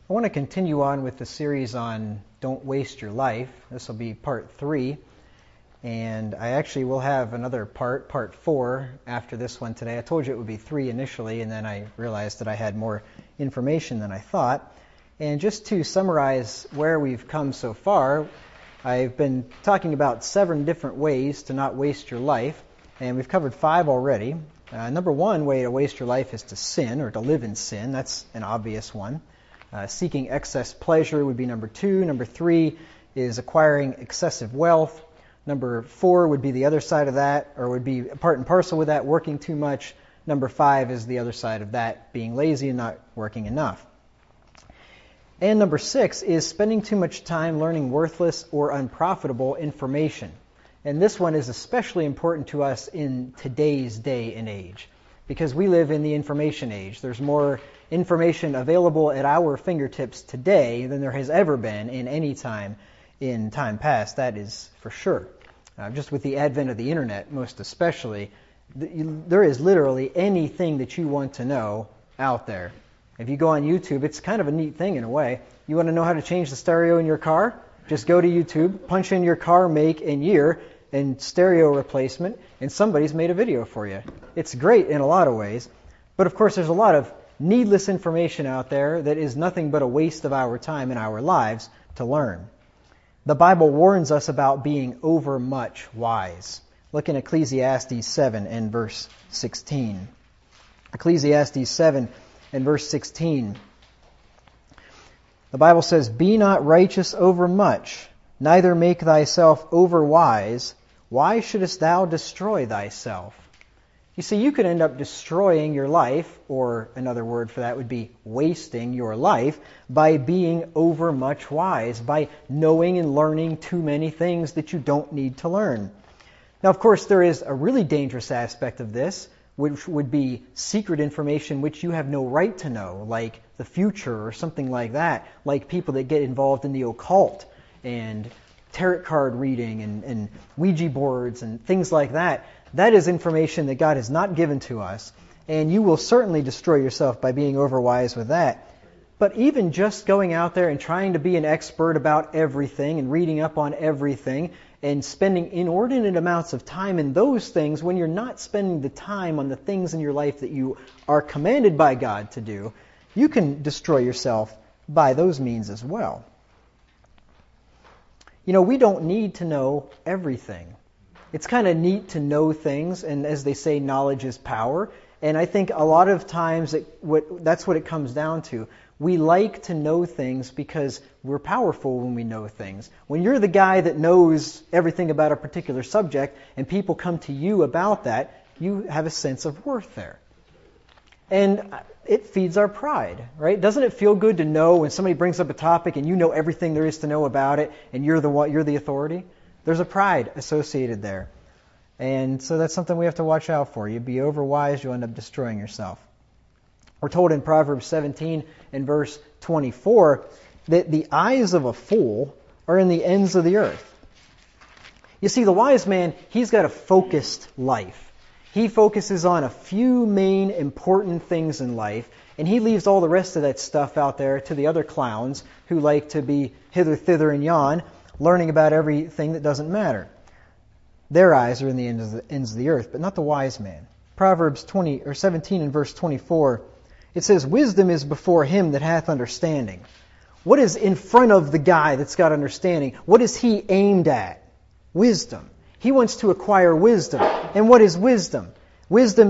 I want to continue on with the series on Don't Waste Your Life. This will be part 3. And I actually will have another part 4, after this one today. I told you it would be 3 initially, and then I realized that I had more information than I thought. And just to summarize where we've come so far, I've been talking about 7 different ways to not waste your life, and we've covered 5 already. Number 1 way to waste your life is to sin, or to live in sin. That's an obvious one. Seeking excess pleasure would be number 2. Number 3 is acquiring excessive wealth. Number 4 would be the other side of that, or would be part and parcel with that, working too much. Number 5 is the other side of that, being lazy and not working enough. And number 6 is spending too much time learning worthless or unprofitable information. And this one is especially important to us in today's day and age, because we live in the information age. There's more information available at our fingertips today than there has ever been in any time in time past, that is for sure. Just with the advent of the internet, most especially, there is literally anything that you want to know out there. If you go on YouTube, it's kind of a neat thing in a way. You want to know how to change the stereo in your car? Just go to YouTube, punch in your car make and year and stereo replacement, and somebody's made a video for you. It's great in a lot of ways, but of course there's a lot of needless information out there that is nothing but a waste of our time and our lives to learn. The Bible warns us about being overmuch wise. Look in Ecclesiastes 7 and verse 16. Ecclesiastes 7 and verse 16. The Bible says, "Be not righteous overmuch, neither make thyself overwise. Why shouldest thou destroy thyself?" You see, you could end up destroying your life, or another word for that would be wasting your life, by being overmuch wise, by knowing and learning too many things that you don't need to learn. Now, of course, there is a really dangerous aspect of this, which would be secret information which you have no right to know, like the future or something like that, like people that get involved in the occult and tarot card reading and Ouija boards and things like that. That is information that God has not given to us, and you will certainly destroy yourself by being overwise with that. But even just going out there and trying to be an expert about everything and reading up on everything and spending inordinate amounts of time in those things when you're not spending the time on the things in your life that you are commanded by God to do, you can destroy yourself by those means as well. You know, we don't need to know everything. It's kind of neat to know things, and as they say, knowledge is power. And I think a lot of times that's what it comes down to. We like to know things because we're powerful when we know things. When you're the guy that knows everything about a particular subject and people come to you about that, you have a sense of worth there. And it feeds our pride, right? Doesn't it feel good to know when somebody brings up a topic and you know everything there is to know about it and you're the authority? There's a pride associated there. And so that's something we have to watch out for. You be overwise, you'll end up destroying yourself. We're told in Proverbs 17 and verse 24 that the eyes of a fool are in the ends of the earth. You see, the wise man, he's got a focused life. He focuses on a few main important things in life, and he leaves all the rest of that stuff out there to the other clowns who like to be hither, thither, and yon, learning about everything that doesn't matter. Their eyes are in the ends of the earth, but not the wise man. Proverbs 17 and verse 24, it says, "Wisdom is before him that hath understanding." What is in front of the guy that's got understanding? What is he aimed at? Wisdom. He wants to acquire wisdom. And what is wisdom? Wisdom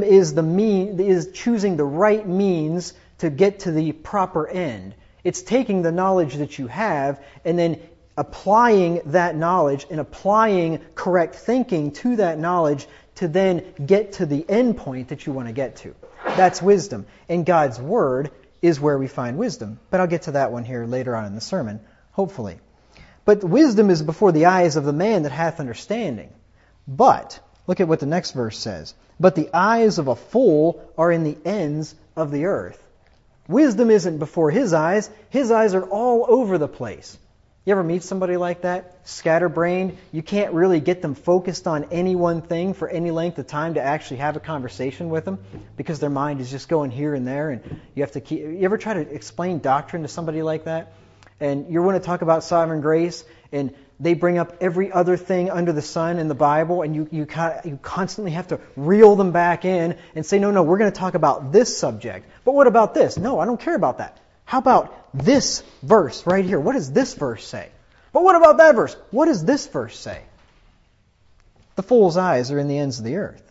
is choosing the right means to get to the proper end. It's taking the knowledge that you have and then applying that knowledge and applying correct thinking to that knowledge to then get to the end point that you want to get to. That's wisdom. And God's Word is where we find wisdom. But I'll get to that one here later on in the sermon, hopefully. But wisdom is before the eyes of the man that hath understanding. But, look at what the next verse says. "But the eyes of a fool are in the ends of the earth." Wisdom isn't before his eyes. His eyes are all over the place. You ever meet somebody like that? Scatterbrained. You can't really get them focused on any one thing for any length of time to actually have a conversation with them because their mind is just going here and there, and you have to keep... You ever try to explain doctrine to somebody like that? And you want to talk about sovereign grace, and they bring up every other thing under the sun in the Bible, and you constantly have to reel them back in and say, no, we're going to talk about this subject. But what about this? No, I don't care about that. How about this verse right here? What does this verse say? But what about that verse? What does this verse say? The fool's eyes are in the ends of the earth.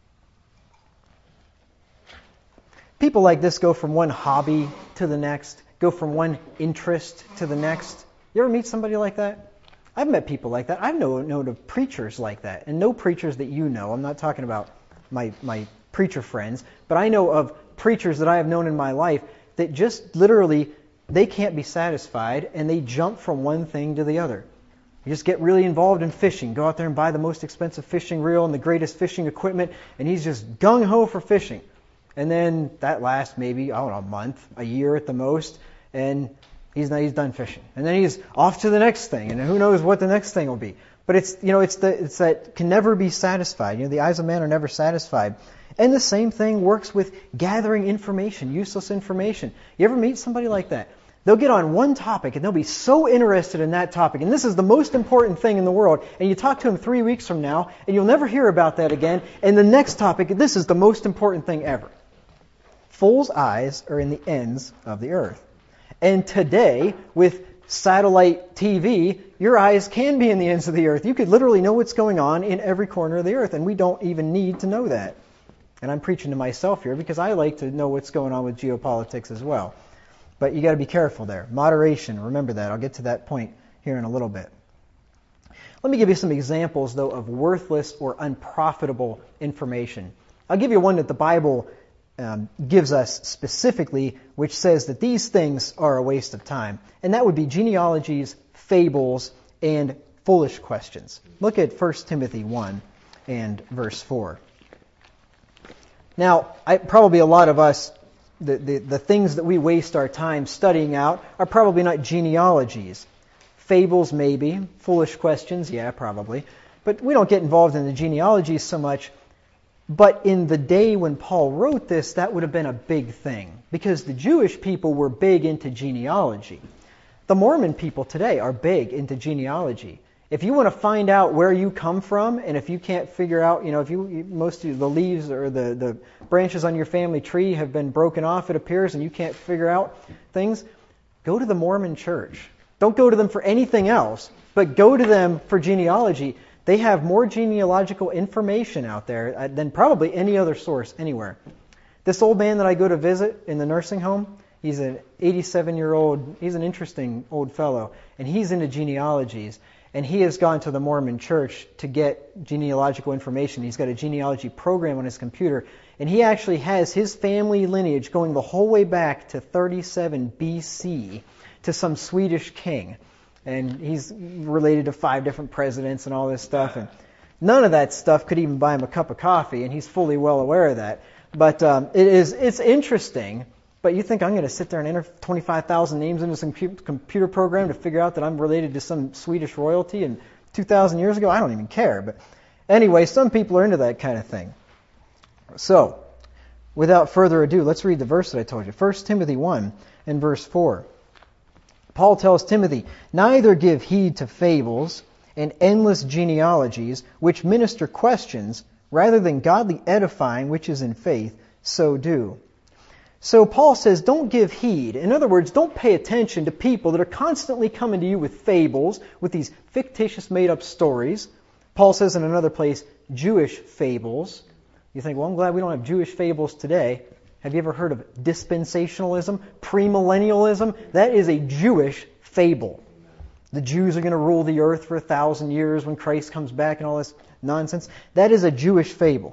People like this go from one hobby to the next, go from one interest to the next. You ever meet somebody like that? I've met people like that. I've known of preachers like that. And no preachers that you know. I'm not talking about my preacher friends. But I know of preachers that I have known in my life that just literally, they can't be satisfied, and they jump from one thing to the other. You just get really involved in fishing. Go out there and buy the most expensive fishing reel and the greatest fishing equipment, and he's just gung-ho for fishing. And then that lasts maybe, a month, a year at the most, and he's done fishing. And then he's off to the next thing, and who knows what the next thing will be. But it's that can never be satisfied. The eyes of man are never satisfied. And the same thing works with gathering information, useless information. You ever meet somebody like that? They'll get on one topic and they'll be so interested in that topic. And this is the most important thing in the world. And you talk to them 3 weeks from now and you'll never hear about that again. And the next topic, this is the most important thing ever. Fools' eyes are in the ends of the earth. And today, with satellite TV, your eyes can be in the ends of the earth. You could literally know what's going on in every corner of the earth. And we don't even need to know that. And I'm preaching to myself here because I like to know what's going on with geopolitics as well. But you got to be careful there. Moderation, remember that. I'll get to that point here in a little bit. Let me give you some examples, though, of worthless or unprofitable information. I'll give you one that the Bible gives us specifically, which says that these things are a waste of time. And that would be genealogies, fables, and foolish questions. Look at 1 Timothy 1 and verse 4. Now, probably a lot of us, the things that we waste our time studying out are probably not genealogies. Fables, maybe. Foolish questions, yeah, probably. But we don't get involved in the genealogies so much. But in the day when Paul wrote this, that would have been a big thing. Because the Jewish people were big into genealogy. The Mormon people today are big into genealogy. If you want to find out where you come from, and if you can't figure out, if most of the leaves or the branches on your family tree have been broken off, it appears, and you can't figure out things, go to the Mormon church. Don't go to them for anything else, but go to them for genealogy. They have more genealogical information out there than probably any other source anywhere. This old man that I go to visit in the nursing home, he's an 87-year-old, he's an interesting old fellow, and he's into genealogies. And he has gone to the Mormon church to get genealogical information. He's got a genealogy program on his computer. And he actually has his family lineage going the whole way back to 37 BC to some Swedish king. And he's related to 5 different presidents and all this stuff. And none of that stuff could even buy him a cup of coffee, and he's fully well aware of that. But it's interesting. But you think I'm going to sit there and enter 25,000 names into some computer program to figure out that I'm related to some Swedish royalty and 2,000 years ago? I don't even care. But anyway, some people are into that kind of thing. So, without further ado, let's read the verse that I told you. 1 Timothy 1 and verse 4. Paul tells Timothy, "Neither give heed to fables and endless genealogies, which minister questions, rather than godly edifying, which is in faith, so do." So Paul says, don't give heed. In other words, don't pay attention to people that are constantly coming to you with fables, with these fictitious made-up stories. Paul says in another place, Jewish fables. You think, well, I'm glad we don't have Jewish fables today. Have you ever heard of dispensationalism, premillennialism? That is a Jewish fable. The Jews are going to rule the earth for 1,000 years when Christ comes back and all this nonsense. That is a Jewish fable.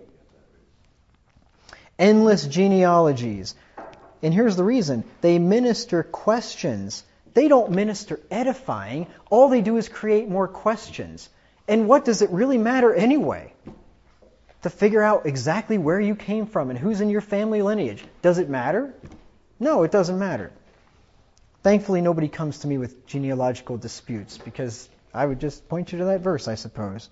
Endless genealogies. And here's the reason. They minister questions. They don't minister edifying. All they do is create more questions. And what does it really matter anyway? To figure out exactly where you came from and who's in your family lineage. Does it matter? No, it doesn't matter. Thankfully, nobody comes to me with genealogical disputes, because I would just point you to that verse, I suppose.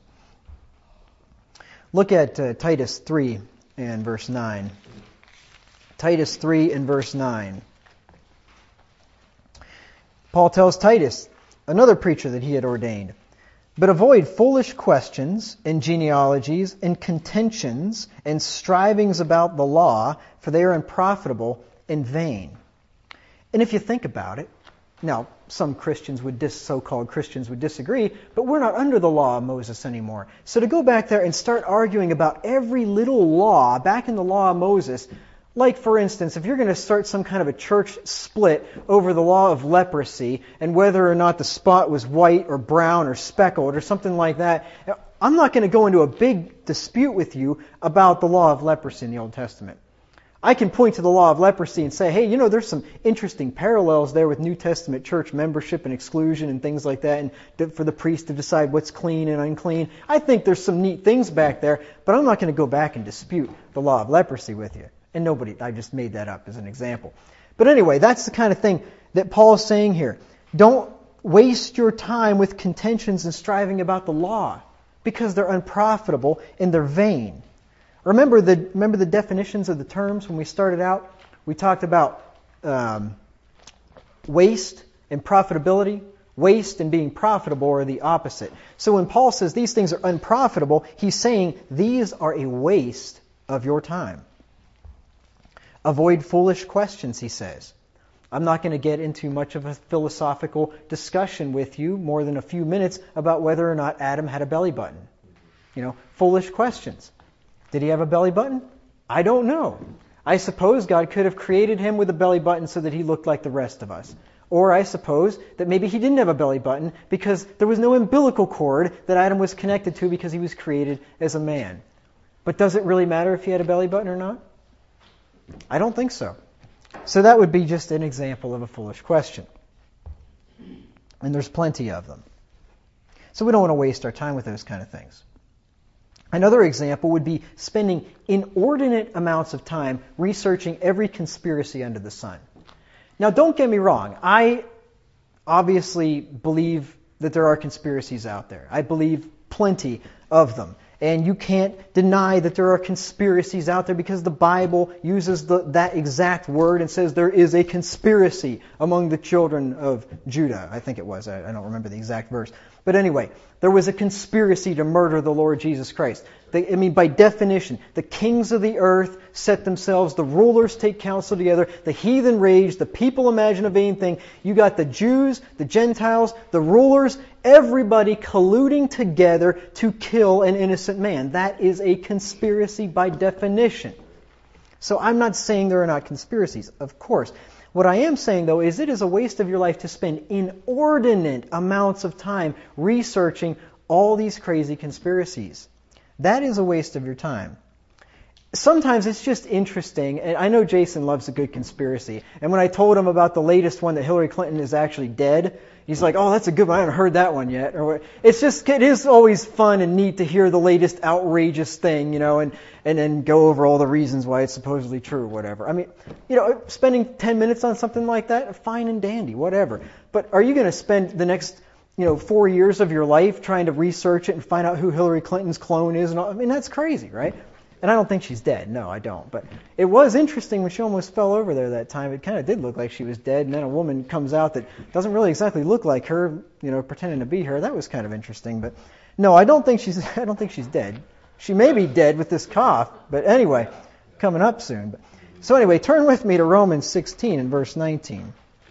Look at Titus 3 and verse 9. Titus 3 and verse 9. Paul tells Titus, another preacher that he had ordained, but avoid foolish questions and genealogies and contentions and strivings about the law, for they are unprofitable and vain. And if you think about it, now some so-called Christians would disagree, but we're not under the law of Moses anymore. So to go back there and start arguing about every little law back in the law of Moses, like, for instance, if you're going to start some kind of a church split over the law of leprosy and whether or not the spot was white or brown or speckled or something like that, I'm not going to go into a big dispute with you about the law of leprosy in the Old Testament. I can point to the law of leprosy and say, hey, there's some interesting parallels there with New Testament church membership and exclusion and things like that, and for the priest to decide what's clean and unclean. I think there's some neat things back there, but I'm not going to go back and dispute the law of leprosy with you. And I just made that up as an example. But anyway, that's the kind of thing that Paul is saying here. Don't waste your time with contentions and striving about the law, because they're unprofitable and they're vain. Remember the definitions of the terms when we started out? We talked about waste and profitability. Waste and being profitable are the opposite. So when Paul says these things are unprofitable, he's saying these are a waste of your time. Avoid foolish questions, he says. I'm not going to get into much of a philosophical discussion with you, more than a few minutes, about whether or not Adam had a belly button. Foolish questions. Did he have a belly button? I don't know. I suppose God could have created him with a belly button so that he looked like the rest of us. Or I suppose that maybe he didn't have a belly button because there was no umbilical cord that Adam was connected to because he was created as a man. But does it really matter if he had a belly button or not? I don't think so. So that would be just an example of a foolish question. And there's plenty of them. So we don't want to waste our time with those kind of things. Another example would be spending inordinate amounts of time researching every conspiracy under the sun. Now, don't get me wrong. I obviously believe that there are conspiracies out there. I believe plenty of them. And you can't deny that there are conspiracies out there because the Bible uses that exact word and says there is a conspiracy among the children of Judah. I think it was. I don't remember the exact verse. But anyway, there was a conspiracy to murder the Lord Jesus Christ. By definition, the kings of the earth set themselves, the rulers take counsel together, the heathen rage, the people imagine a vain thing. You got the Jews, the Gentiles, the rulers, everybody colluding together to kill an innocent man. That is a conspiracy by definition. So I'm not saying there are not conspiracies, of course. What I am saying, though, is it is a waste of your life to spend inordinate amounts of time researching all these crazy conspiracies. That is a waste of your time. Sometimes it's just interesting, and I know Jason loves a good conspiracy, and when I told him about the latest one that Hillary Clinton is actually dead, he's like, oh, that's a good one, I haven't heard that one yet. It is always fun and neat to hear the latest outrageous thing, and then go over all the reasons why it's supposedly true or whatever. Spending 10 minutes on something like that, fine and dandy, whatever. But are you going to spend the next 4 years of your life trying to research it and find out who Hillary Clinton's clone is? And all? That's crazy, right? And I don't think she's dead. No, I don't. But it was interesting when she almost fell over there that time. It kind of did look like she was dead, and then a woman comes out that doesn't really exactly look like her, pretending to be her. That was kind of interesting. But no, I don't think she's dead. She may be dead with this cough, but anyway, coming up soon. So anyway, turn with me to Romans 16 and verse 19.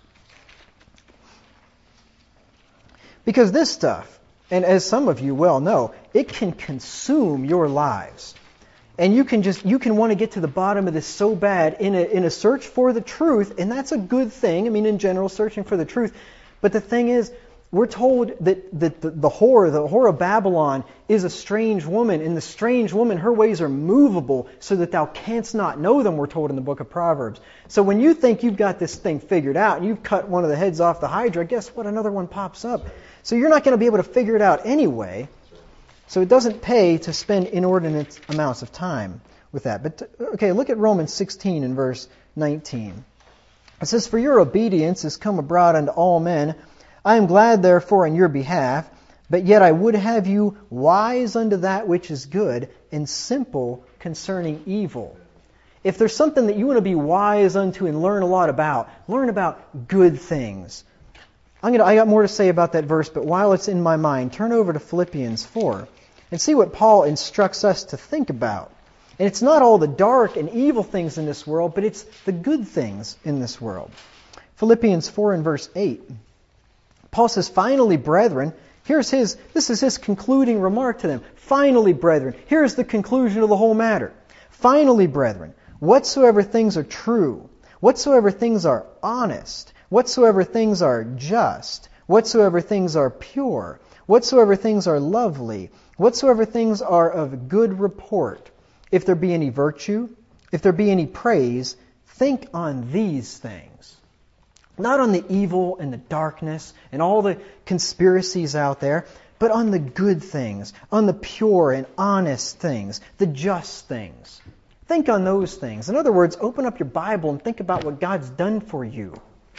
Because this stuff, and as some of you well know, it can consume your lives. And you can want to get to the bottom of this so bad in a search for the truth, and that's a good thing. In general, searching for the truth. But the thing is, we're told that the whore of Babylon is a strange woman, and the strange woman, her ways are movable, so that thou canst not know them, we're told in the book of Proverbs. So when you think you've got this thing figured out, and you've cut one of the heads off the Hydra, guess what? Another one pops up. So you're not going to be able to figure it out anyway. So it doesn't pay to spend inordinate amounts of time with that. But okay, look at Romans 16 and verse 19. It says, "For your obedience is come abroad unto all men. I am glad therefore in your behalf, but yet I would have you wise unto that which is good, and simple concerning evil." If there's something that you want to be wise unto and learn a lot about, learn about good things. I got more to say about that verse, but while it's in my mind, turn over to Philippians 4 and see what Paul instructs us to think about. And it's not all the dark and evil things in this world, but it's the good things in this world. Philippians 4 and verse 8. Paul says, "Finally, brethren," this is his concluding remark to them. "Finally, brethren," here's the conclusion of the whole matter. "Finally, brethren, whatsoever things are true, whatsoever things are honest, whatsoever things are just, whatsoever things are pure, whatsoever things are lovely, whatsoever things are of good report, if there be any virtue, if there be any praise, think on these things." Not on the evil and the darkness and all the conspiracies out there, but on the good things, on the pure and honest things, the just things. Think on those things. In other words, open up your Bible and think about what God's done for you.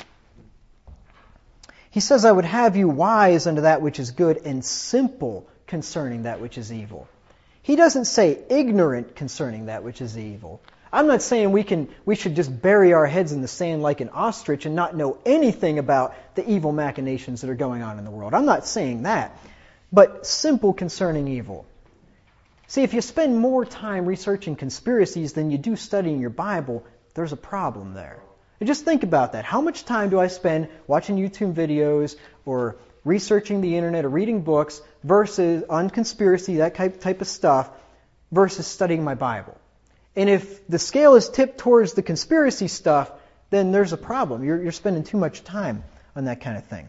He says, "I would have you wise unto that which is good and simple concerning that which is evil." He doesn't say ignorant concerning that which is evil. I'm not saying we should just bury our heads in the sand like an ostrich and not know anything about the evil machinations that are going on in the world. I'm not saying that. But simple concerning evil. See, if you spend more time researching conspiracies than you do studying your Bible, there's a problem there. And just think about that. How much time do I spend watching YouTube videos or researching the internet or reading books versus on conspiracy, that type of stuff, versus studying my Bible? And if the scale is tipped towards the conspiracy stuff, then there's a problem. You're spending too much time on that kind of thing.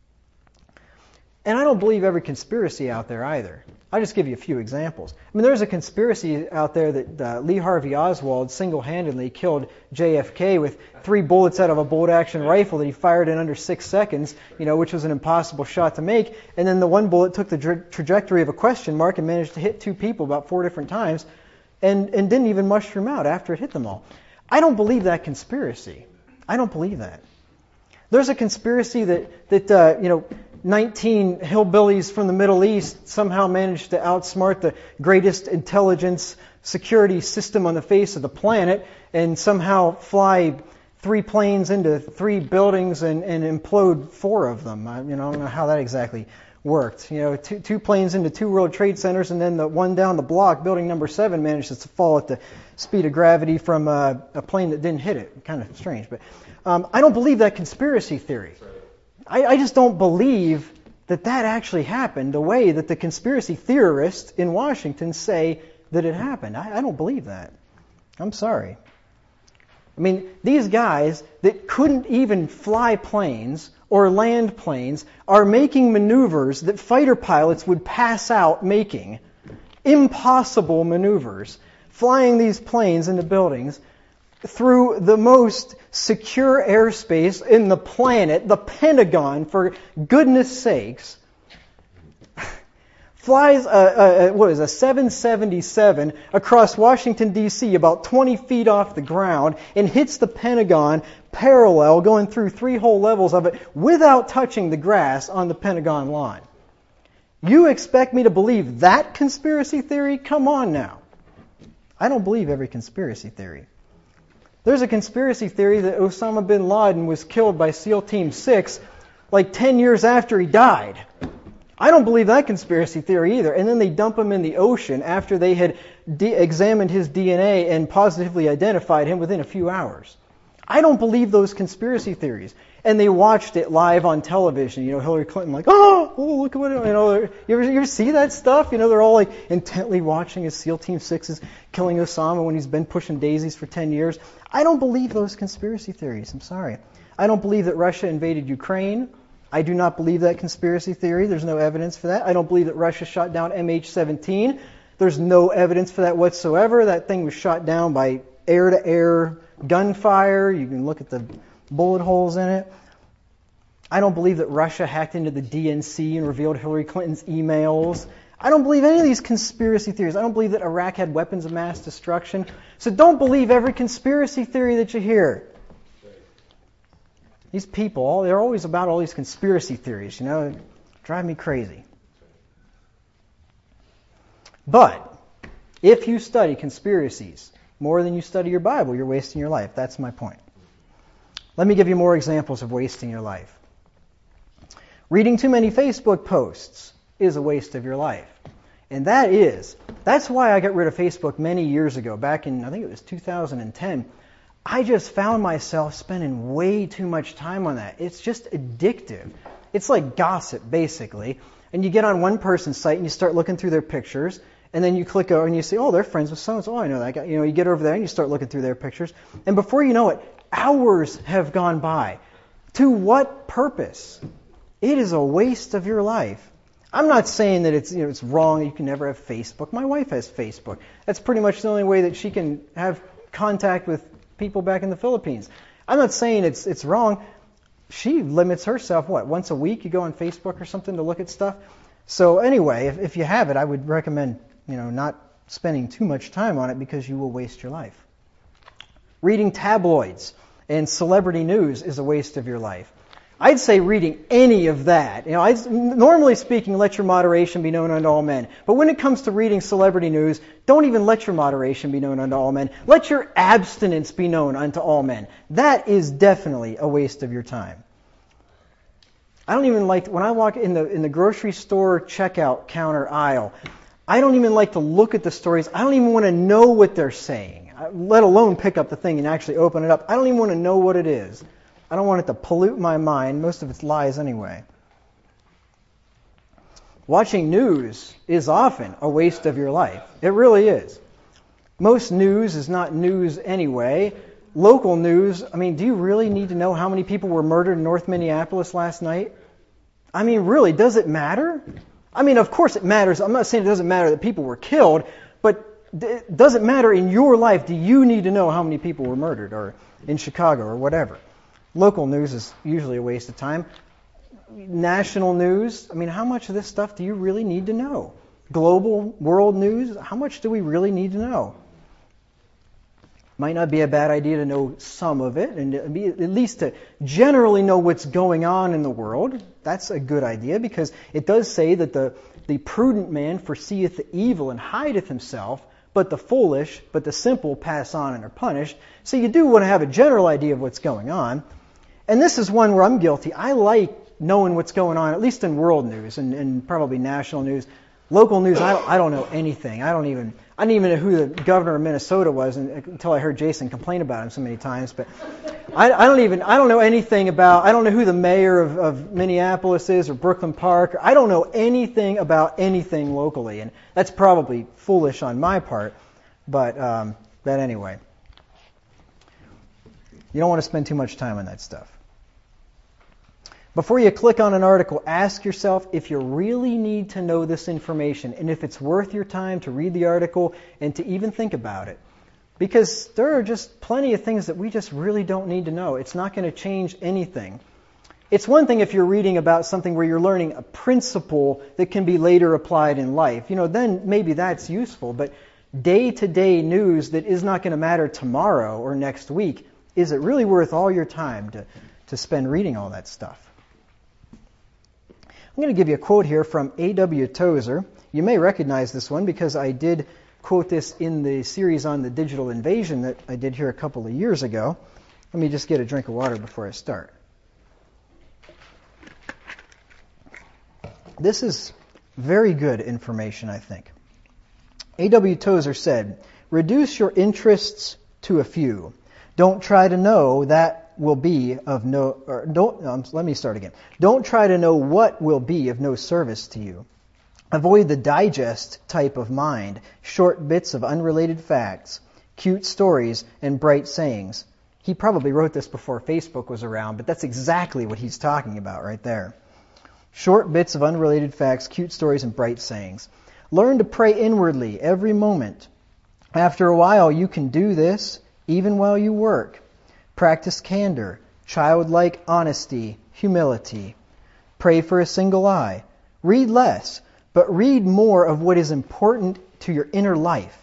And I don't believe every conspiracy out there either. I'll just give you a few examples. I mean, there's a conspiracy out there that Lee Harvey Oswald single-handedly killed JFK with 3 bullets out of a bolt-action rifle that he fired in under 6 seconds, which was an impossible shot to make. And then the one bullet took the trajectory of a question mark and managed to hit 2 people about 4 different times and didn't even mushroom out after it hit them all. I don't believe that conspiracy. I don't believe that. There's a conspiracy that 19 hillbillies from the Middle East somehow managed to outsmart the greatest intelligence security system on the face of the planet and somehow fly 3 planes into 3 buildings and implode 4 of them. I don't know how that exactly worked. 2 planes into 2 World Trade Centers, and then the one down the block, building number 7, manages to fall at the speed of gravity from a plane that didn't hit it. Kind of strange. But I don't believe that conspiracy theory. I just don't believe that actually happened the way that the conspiracy theorists in Washington say that it happened. I don't believe that. I'm sorry. I mean, these guys that couldn't even fly planes or land planes are making maneuvers that fighter pilots would pass out making. Impossible maneuvers. Flying these planes into buildings through the most secure airspace in the planet, the Pentagon, for goodness sakes, flies a 777 across Washington, D.C., about 20 feet off the ground, and hits the Pentagon parallel, going through 3 whole levels of it, without touching the grass on the Pentagon lawn. You expect me to believe that conspiracy theory? Come on now. I don't believe every conspiracy theory. There's a conspiracy theory that Osama bin Laden was killed by SEAL Team 6 like 10 years after he died. I don't believe that conspiracy theory either. And then they dump him in the ocean after they had examined his DNA and positively identified him within a few hours. I don't believe those conspiracy theories. And they watched it live on television. Hillary Clinton like, oh, look at what, you ever see that stuff? They're all like intently watching as SEAL Team 6 is killing Osama when he's been pushing daisies for 10 years. I don't believe those conspiracy theories. I'm sorry. I don't believe that Russia invaded Ukraine. I do not believe that conspiracy theory. There's no evidence for that. I don't believe that Russia shot down MH17. There's no evidence for that whatsoever. That thing was shot down by air-to-air gunfire. You can look at the bullet holes in it. I don't believe that Russia hacked into the DNC and revealed Hillary Clinton's emails. I don't believe any of these conspiracy theories. I don't believe that Iraq had weapons of mass destruction. So don't believe every conspiracy theory that you hear. These people, they're always about all these conspiracy theories, drive me crazy. But if you study conspiracies more than you study your Bible, you're wasting your life. That's my point. Let me give you more examples of wasting your life. Reading too many Facebook posts is a waste of your life. And that's why I got rid of Facebook many years ago, back in, I think it was 2010. I just found myself spending way too much time on that. It's just addictive. It's like gossip, basically. And you get on one person's site and you start looking through their pictures, and then you click over and you say, oh, they're friends with so-and-so. Oh, I know that guy. You get over there and you start looking through their pictures. And before you know it, hours have gone by. To what purpose? It is a waste of your life. I'm not saying that it's wrong. You can never have Facebook. My wife has Facebook. That's pretty much the only way that she can have contact with people back in the Philippines. I'm not saying it's wrong. She limits herself, once a week you go on Facebook or something to look at stuff. So anyway, if you have it, I would recommend, not spending too much time on it because you will waste your life. Reading tabloids and celebrity news is a waste of your life. I'd say reading any of that. Normally speaking, let your moderation be known unto all men. But when it comes to reading celebrity news, don't even let your moderation be known unto all men. Let your abstinence be known unto all men. That is definitely a waste of your time. I don't even like, when I walk in the grocery store checkout counter aisle, I don't even like to look at the stories. I don't even want to know what they're saying, let alone pick up the thing and actually open it up. I don't even want to know what it is. I don't want it to pollute my mind. Most of it's lies anyway. Watching news is often a waste of your life. It really is. Most news is not news anyway. Local news, do you really need to know how many people were murdered in North Minneapolis last night? Really, does it matter? Of course it matters. I'm not saying it doesn't matter that people were killed, but does it matter in your life? Do you need to know how many people were murdered or in Chicago or whatever? Local news is usually a waste of time. National news, how much of this stuff do you really need to know? Global, world news, how much do we really need to know? Might not be a bad idea to know some of it, and at least to generally know what's going on in the world. That's a good idea, because it does say that the prudent man foreseeth the evil and hideth himself, but the simple pass on and are punished. So you do want to have a general idea of what's going on. And this is one where I'm guilty. I like knowing what's going on, at least in world news and probably national news. Local news, I don't know anything. I didn't even know who the governor of Minnesota was until I heard Jason complain about him so many times. But I don't know anything about, I don't know who the mayor of Minneapolis is or Brooklyn Park. I don't know anything about anything locally. And that's probably foolish on my part. But anyway, you don't want to spend too much time on that stuff. Before you click on an article, ask yourself if you really need to know this information and if it's worth your time to read the article and to even think about it. Because there are just plenty of things that we just really don't need to know. It's not going to change anything. It's one thing if you're reading about something where you're learning a principle that can be later applied in life. Then maybe that's useful. But day-to-day news that is not going to matter tomorrow or next week, is it really worth all your time to spend reading all that stuff? I'm going to give you a quote here from A.W. Tozer. You may recognize this one because I did quote this in the series on the digital invasion that I did here a couple of years ago. Let me just get a drink of water before I start. This is very good information, I think. A.W. Tozer said, "Reduce your interests to a few. Don't try to know that will be of no, or let me start again. Don't try to know what will be of no service to you. Avoid the digest type of mind, short bits of unrelated facts, cute stories, and bright sayings." He probably wrote this before Facebook was around, but that's exactly what he's talking about right there. Short bits of unrelated facts, cute stories, and bright sayings. Learn to pray inwardly every moment. After a while, you can do this even while you work. Practice candor, childlike honesty, humility. Pray for a single eye. Read less, but read more of what is important to your inner life.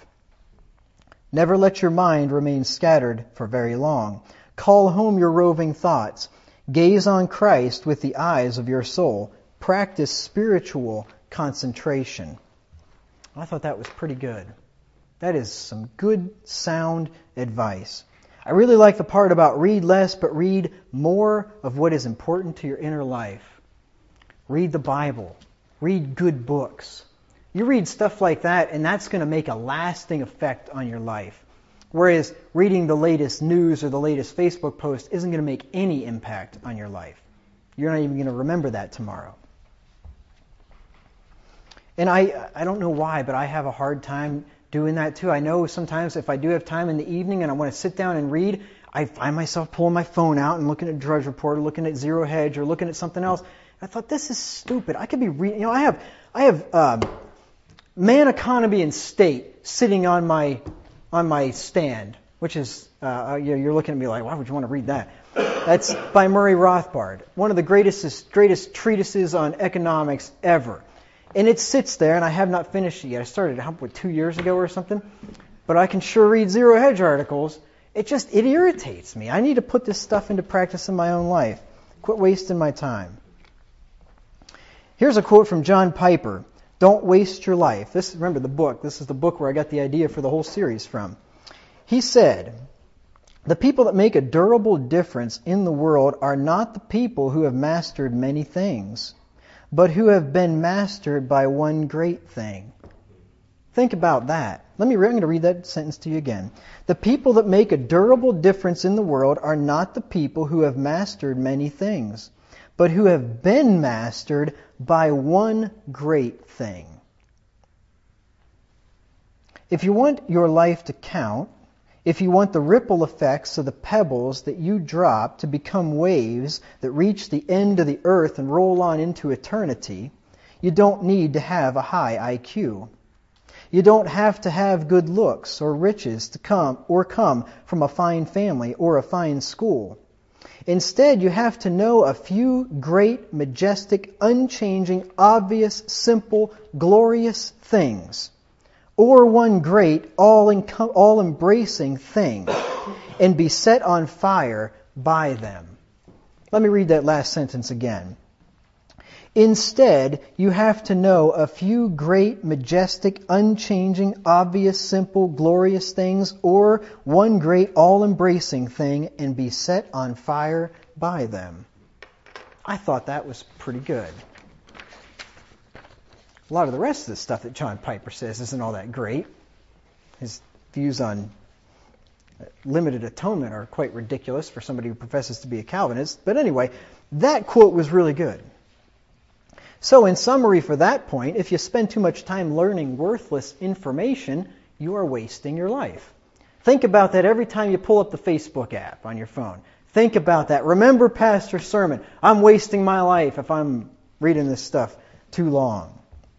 Never let your mind remain scattered for very long. Call home your roving thoughts. Gaze on Christ with the eyes of your soul. Practice spiritual concentration. I thought that was pretty good. That is some good, sound advice. I really like the part about read less, but read more of what is important to your inner life. Read the Bible. Read good books. You read stuff like that, and that's going to make a lasting effect on your life. Whereas reading the latest news or the latest Facebook post isn't going to make any impact on your life. You're not even going to remember that tomorrow. And I don't know why, but I have a hard time doing that too. I know sometimes if I do have time in the evening and I want to sit down and read, I find myself pulling my phone out and looking at Drudge Report or looking at Zero Hedge or looking at something else. I thought, this is stupid. I could be reading. I have Man, Economy, and State sitting on my stand, which is, you're looking at me like, why would you want to read that? That's by Murray Rothbard, one of the greatest treatises on economics ever. And it sits there, and I have not finished it yet. I started it, 2 years ago or something? But I can sure read Zero Hedge articles. It irritates me. I need to put this stuff into practice in my own life. Quit wasting my time. Here's a quote from John Piper. Don't waste your life. Remember the book. This is the book where I got the idea for the whole series from. He said, the people that make a durable difference in the world are not the people who have mastered many things, but who have been mastered by one great thing. Think about that. I'm going to read that sentence to you again. The people that make a durable difference in the world are not the people who have mastered many things, but who have been mastered by one great thing. If you want your life to count, if you want the ripple effects of the pebbles that you drop to become waves that reach the end of the earth and roll on into eternity, you don't need to have a high IQ. You don't have to have good looks or riches to come from a fine family or a fine school. Instead, you have to know a few great, majestic, unchanging, obvious, simple, glorious things, or one great, all-embracing thing, and be set on fire by them. Let me read that last sentence again. Instead, you have to know a few great, majestic, unchanging, obvious, simple, glorious things, or one great, all-embracing thing, and be set on fire by them. I thought that was pretty good. A lot of the rest of the stuff that John Piper says isn't all that great. His views on limited atonement are quite ridiculous for somebody who professes to be a Calvinist. But anyway, that quote was really good. So in summary for that point, if you spend too much time learning worthless information, you are wasting your life. Think about that every time you pull up the Facebook app on your phone. Think about that. Remember Pastor's sermon. I'm wasting my life if I'm reading this stuff too long.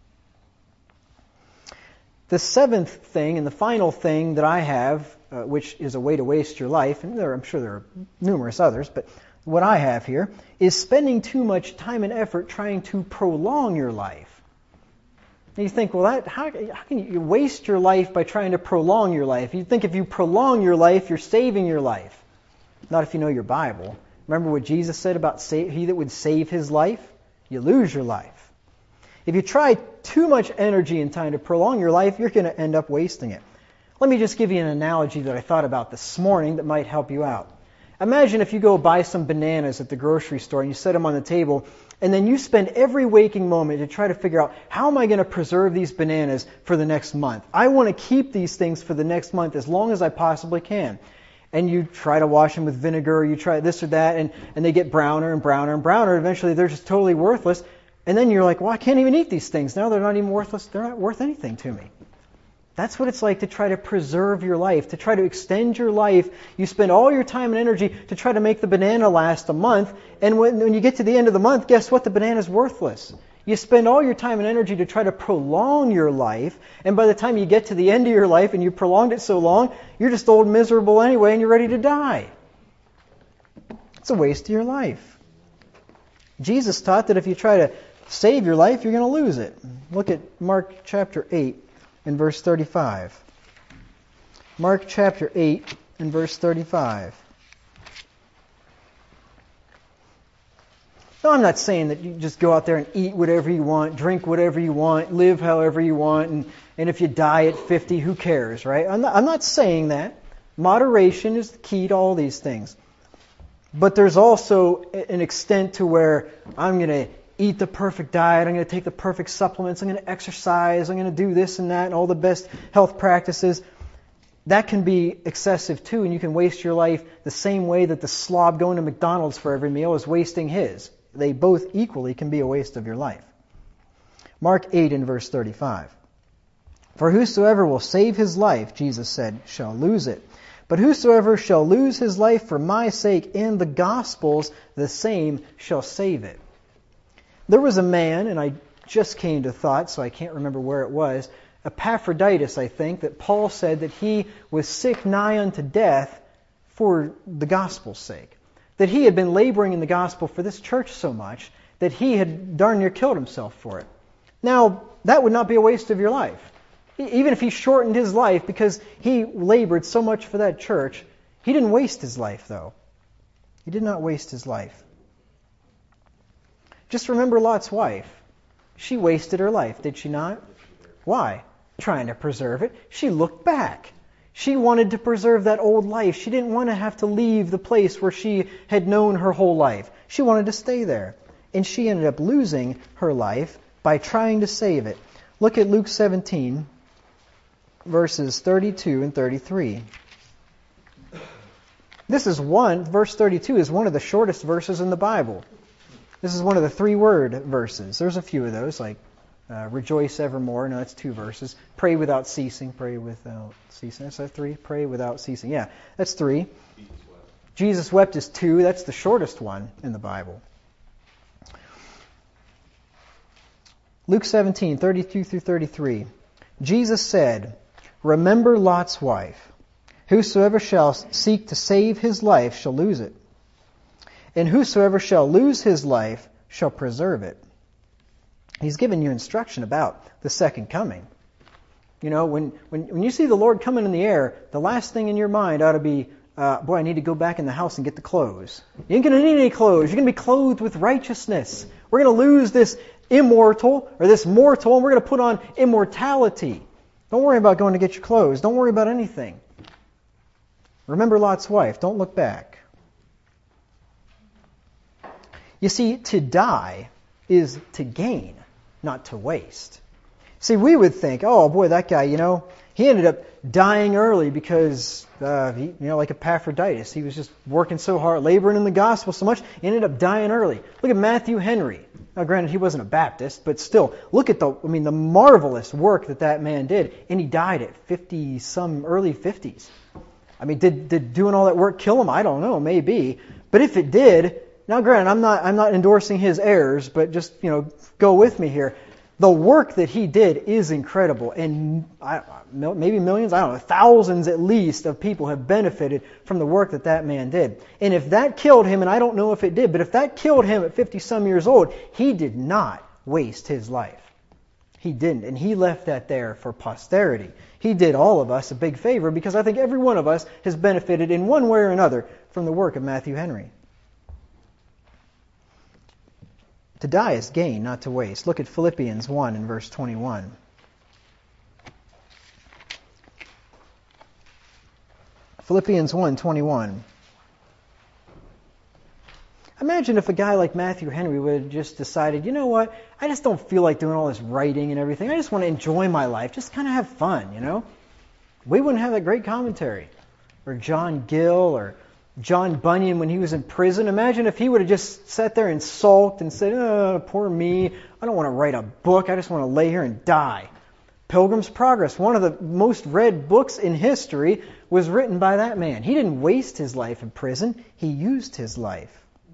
The seventh thing and the final thing that I have, which is a way to waste your life, and I'm sure there are numerous others, but what I have here is spending too much time and effort trying to prolong your life. And you think, well, how can you waste your life by trying to prolong your life? You think if you prolong your life, you're saving your life. Not if you know your Bible. Remember what Jesus said about he that would save his life? You lose your life. If you try too much energy and time to prolong your life, you're going to end up wasting it. Let me just give you an analogy that I thought about this morning that might help you out. Imagine if you go buy some bananas at the grocery store and you set them on the table, and then you spend every waking moment to try to figure out, how am I going to preserve these bananas for the next month? I want to keep these things for the next month as long as I possibly can. And you try to wash them with vinegar, or you try this or that, and they get browner and browner and browner. Eventually they're just totally worthless. And then you're like, well, I can't even eat these things. Now they're not even worthless. They're not worth anything to me. That's what it's like to try to preserve your life, to try to extend your life. You spend all your time and energy to try to make the banana last a month, and when you get to the end of the month, guess what? The banana's worthless. You spend all your time and energy to try to prolong your life, and by the time you get to the end of your life and you prolonged it so long, you're just old and miserable anyway and you're ready to die. It's a waste of your life. Jesus taught that if you try to save your life, you're going to lose it. Look at Mark chapter 8. In verse 35. Mark chapter 8 and verse 35. No, I'm not saying that you just go out there and eat whatever you want, drink whatever you want, live however you want, and if you die at 50, who cares, right? I'm not saying that. Moderation is the key to all these things. But there's also an extent to where I'm going to eat the perfect diet, I'm going to take the perfect supplements, I'm going to exercise, I'm going to do this and that, and all the best health practices. That can be excessive too, and you can waste your life the same way that the slob going to McDonald's for every meal is wasting his. They both equally can be a waste of your life. Mark 8 and verse 35. For whosoever will save his life, Jesus said, shall lose it. But whosoever shall lose his life for my sake and the gospel's, the same shall save it. There was a man, and I just came to thought, so I can't remember where it was, Epaphroditus, I think, that Paul said that he was sick nigh unto death for the gospel's sake. That he had been laboring in the gospel for this church so much that he had darn near killed himself for it. Now, that would not be a waste of your life. Even if he shortened his life because he labored so much for that church, he didn't waste his life, though. He did not waste his life. Just remember Lot's wife. She wasted her life, did she not? Why? Trying to preserve it. She looked back. She wanted to preserve that old life. She didn't want to have to leave the place where she had known her whole life. She wanted to stay there. And she ended up losing her life by trying to save it. Look at Luke 17, verses 32 and 33. Verse 32 is one of the shortest verses in the Bible. This is one of the 3-word verses. There's a few of those, like rejoice evermore. No, that's 2 verses. Pray without ceasing. Pray without ceasing. Is that 3? Pray without ceasing. Yeah, that's 3. Jesus wept is 2. That's the shortest one in the Bible. Luke 17, 32 through 33. Jesus said, remember Lot's wife. Whosoever shall seek to save his life shall lose it. And whosoever shall lose his life shall preserve it. He's given you instruction about the second coming. You know, when you see the Lord coming in the air, the last thing in your mind ought to be, boy, I need to go back in the house and get the clothes. You ain't going to need any clothes. You're going to be clothed with righteousness. We're going to lose this immortal, or this mortal, and we're going to put on immortality. Don't worry about going to get your clothes. Don't worry about anything. Remember Lot's wife. Don't look back. You see, to die is to gain, not to waste. See, we would think, oh boy, that guy, he ended up dying early because, like Epaphroditus, he was just working so hard, laboring in the gospel so much, he ended up dying early. Look at Matthew Henry. Now, granted, he wasn't a Baptist, but still, look at the marvelous work that man did, and he died at early 50s. I mean, did doing all that work kill him? I don't know, maybe. But if it did, now granted, I'm not endorsing his errors, but just, go with me here. The work that he did is incredible, and maybe millions, I don't know, thousands at least of people have benefited from the work that man did. And if that killed him, and I don't know if it did, but if that killed him at 50-some years old, he did not waste his life. He didn't, and he left that there for posterity. He did all of us a big favor because I think every one of us has benefited in one way or another from the work of Matthew Henry. To die is gain, not to waste. Look at Philippians 1 and verse 21. Philippians 1:21. Imagine if a guy like Matthew Henry would have just decided, you know what, I just don't feel like doing all this writing and everything. I just want to enjoy my life, just kind of have fun, We wouldn't have that great commentary. Or John Gill, or John Bunyan when he was in prison. Imagine if he would have just sat there and sulked and said, oh, poor me, I don't want to write a book, I just want to lay here and die. Pilgrim's Progress, one of the most read books in history, was written by that man. He didn't waste his life in prison, he used his life.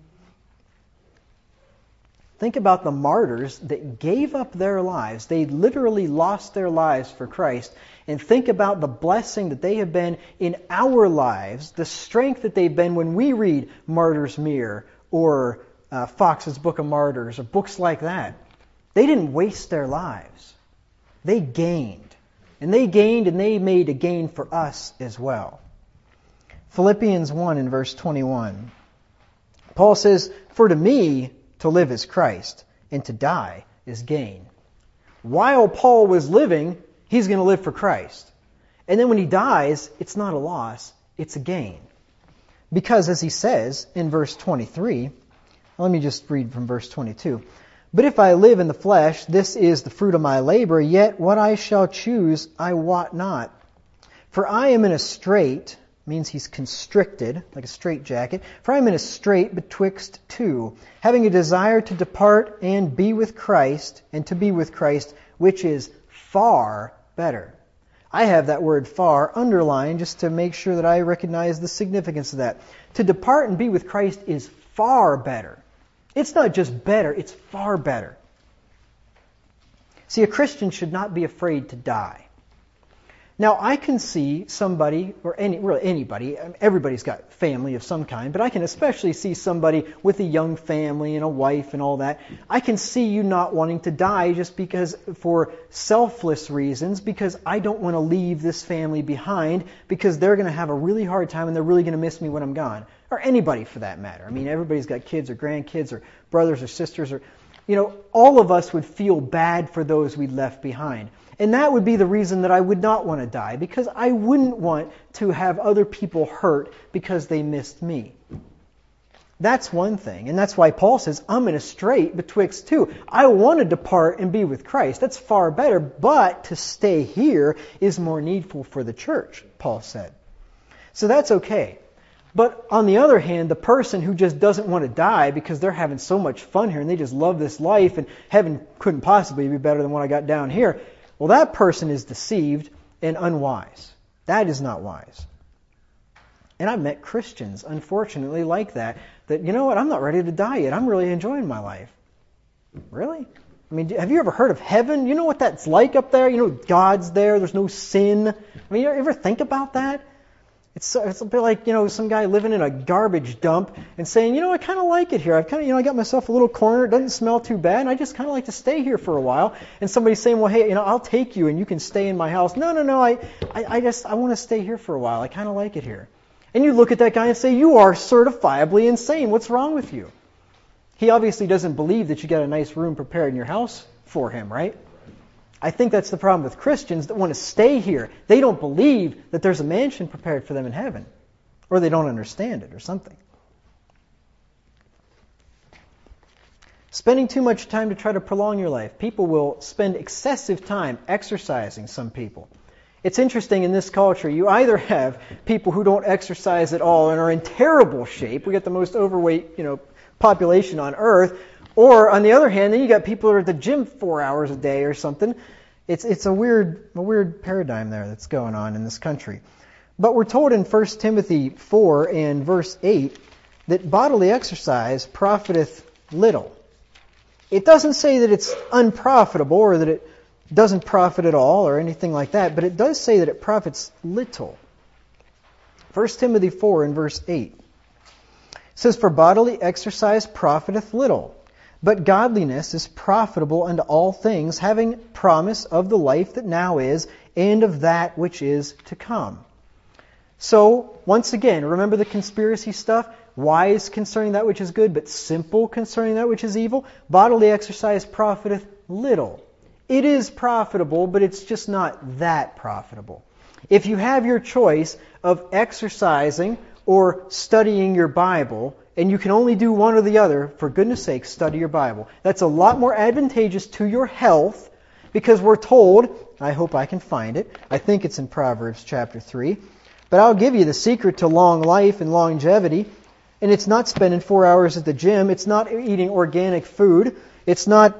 Think about the martyrs that gave up their lives. They literally lost their lives for Christ. And think about the blessing that they have been in our lives, the strength that they've been when we read Martyr's Mirror or Fox's Book of Martyrs or books like that. They didn't waste their lives. They gained. And they gained and they made a gain for us as well. Philippians 1 and verse 21. Paul says, for to me, to live is Christ, and to die is gain. While Paul was living, he's going to live for Christ. And then when he dies, it's not a loss, it's a gain. Because as he says in verse 23, let me just read from verse 22. But if I live in the flesh, this is the fruit of my labor, yet what I shall choose I wot not. For I am in a strait, means he's constricted, like a straitjacket. For I am in a strait betwixt two, having a desire to depart and be with Christ, and to be with Christ, which is far better. I have that word far underlined just to make sure that I recognize the significance of that. To depart and be with Christ is far better. It's not just better, it's far better. See, a Christian should not be afraid to die. Now, I can see somebody, or anybody, everybody's got family of some kind, but I can especially see somebody with a young family and a wife and all that. I can see you not wanting to die just because, for selfless reasons, because I don't want to leave this family behind, because they're going to have a really hard time and they're really going to miss me when I'm gone. Or anybody for that matter. I mean, everybody's got kids or grandkids or brothers or sisters, or, all of us would feel bad for those we left behind. And that would be the reason that I would not want to die, because I wouldn't want to have other people hurt because they missed me. That's one thing. And that's why Paul says, I'm in a strait betwixt two. I want to depart and be with Christ. That's far better, but to stay here is more needful for the church, Paul said. So that's okay. But on the other hand, the person who just doesn't want to die because they're having so much fun here and they just love this life and heaven couldn't possibly be better than what I got down here, well, that person is deceived and unwise. That is not wise. And I've met Christians, unfortunately, like that, you know what, I'm not ready to die yet. I'm really enjoying my life. Really? I mean, have you ever heard of heaven? You know what that's like up there? God's there. There's no sin. I mean, you ever think about that? It's a bit like, some guy living in a garbage dump and saying, I kind of like it here. I've kind of, I got myself a little corner. It doesn't smell too bad. And I just kind of like to stay here for a while. And somebody's saying, well, hey, I'll take you and you can stay in my house. No. I want to stay here for a while. I kind of like it here. And you look at that guy and say, you are certifiably insane. What's wrong with you? He obviously doesn't believe that you got a nice room prepared in your house for him, right? I think that's the problem with Christians that want to stay here. They don't believe that there's a mansion prepared for them in heaven. Or they don't understand it or something. Spending too much time to try to prolong your life. People will spend excessive time exercising, some people. It's interesting in this culture, you either have people who don't exercise at all and are in terrible shape. We got the most overweight, population on earth. Or, on the other hand, then you got people who are at the gym 4 hours a day or something. It's a weird paradigm there that's going on in this country. But we're told in 1 Timothy 4 and verse 8 that bodily exercise profiteth little. It doesn't say that it's unprofitable or that it doesn't profit at all or anything like that, but it does say that it profits little. 1 Timothy 4 and verse 8 says, For bodily exercise profiteth little, but godliness is profitable unto all things, having promise of the life that now is, and of that which is to come. So, once again, remember the conspiracy stuff? Wise concerning that which is good, but simple concerning that which is evil. Bodily exercise profiteth little. It is profitable, but it's just not that profitable. If you have your choice of exercising or studying your Bible, and you can only do one or the other, for goodness sake, study your Bible. That's a lot more advantageous to your health, because we're told, I hope I can find it, I think it's in Proverbs chapter 3, but I'll give you the secret to long life and longevity, and it's not spending 4 hours at the gym, it's not eating organic food, it's not,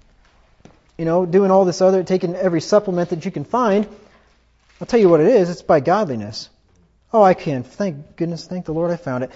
doing all this other, taking every supplement that you can find. I'll tell you what it is, it's by godliness. Oh, I can. Thank goodness, thank the Lord I found it.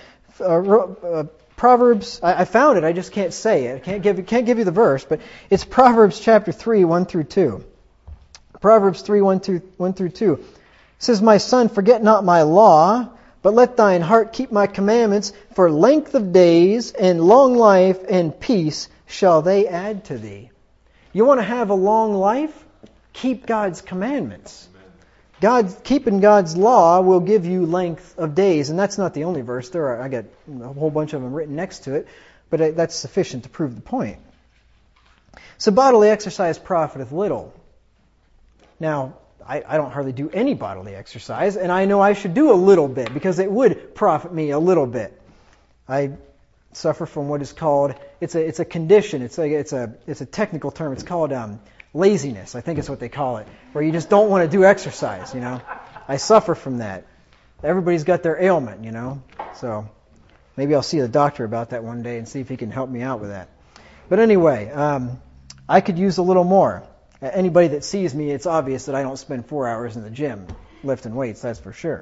Proverbs, I found it, I just can't say it. I can't give you the verse, but it's Proverbs chapter 3, 1 through 2. Proverbs 3, 1 through 2. It says, My son, forget not my law, but let thine heart keep my commandments, for length of days and long life and peace shall they add to thee. You want to have a long life? Keep God's commandments. Keeping God's law will give you length of days, and that's not the only verse. I got a whole bunch of them written next to it. But that's sufficient to prove the point. So bodily exercise profiteth little. Now, I don't hardly do any bodily exercise, and I know I should do a little bit because it would profit me a little bit. I suffer from what is called, it's a condition, it's a technical term, it's called laziness, I think it's what they call it, where you just don't want to do exercise, you know. I suffer from that. Everybody's got their ailment, you know. So maybe I'll see the doctor about that one day and see if he can help me out with that. But anyway, I could use a little more. Anybody that sees me, it's obvious that I don't spend 4 hours in the gym lifting weights, that's for sure.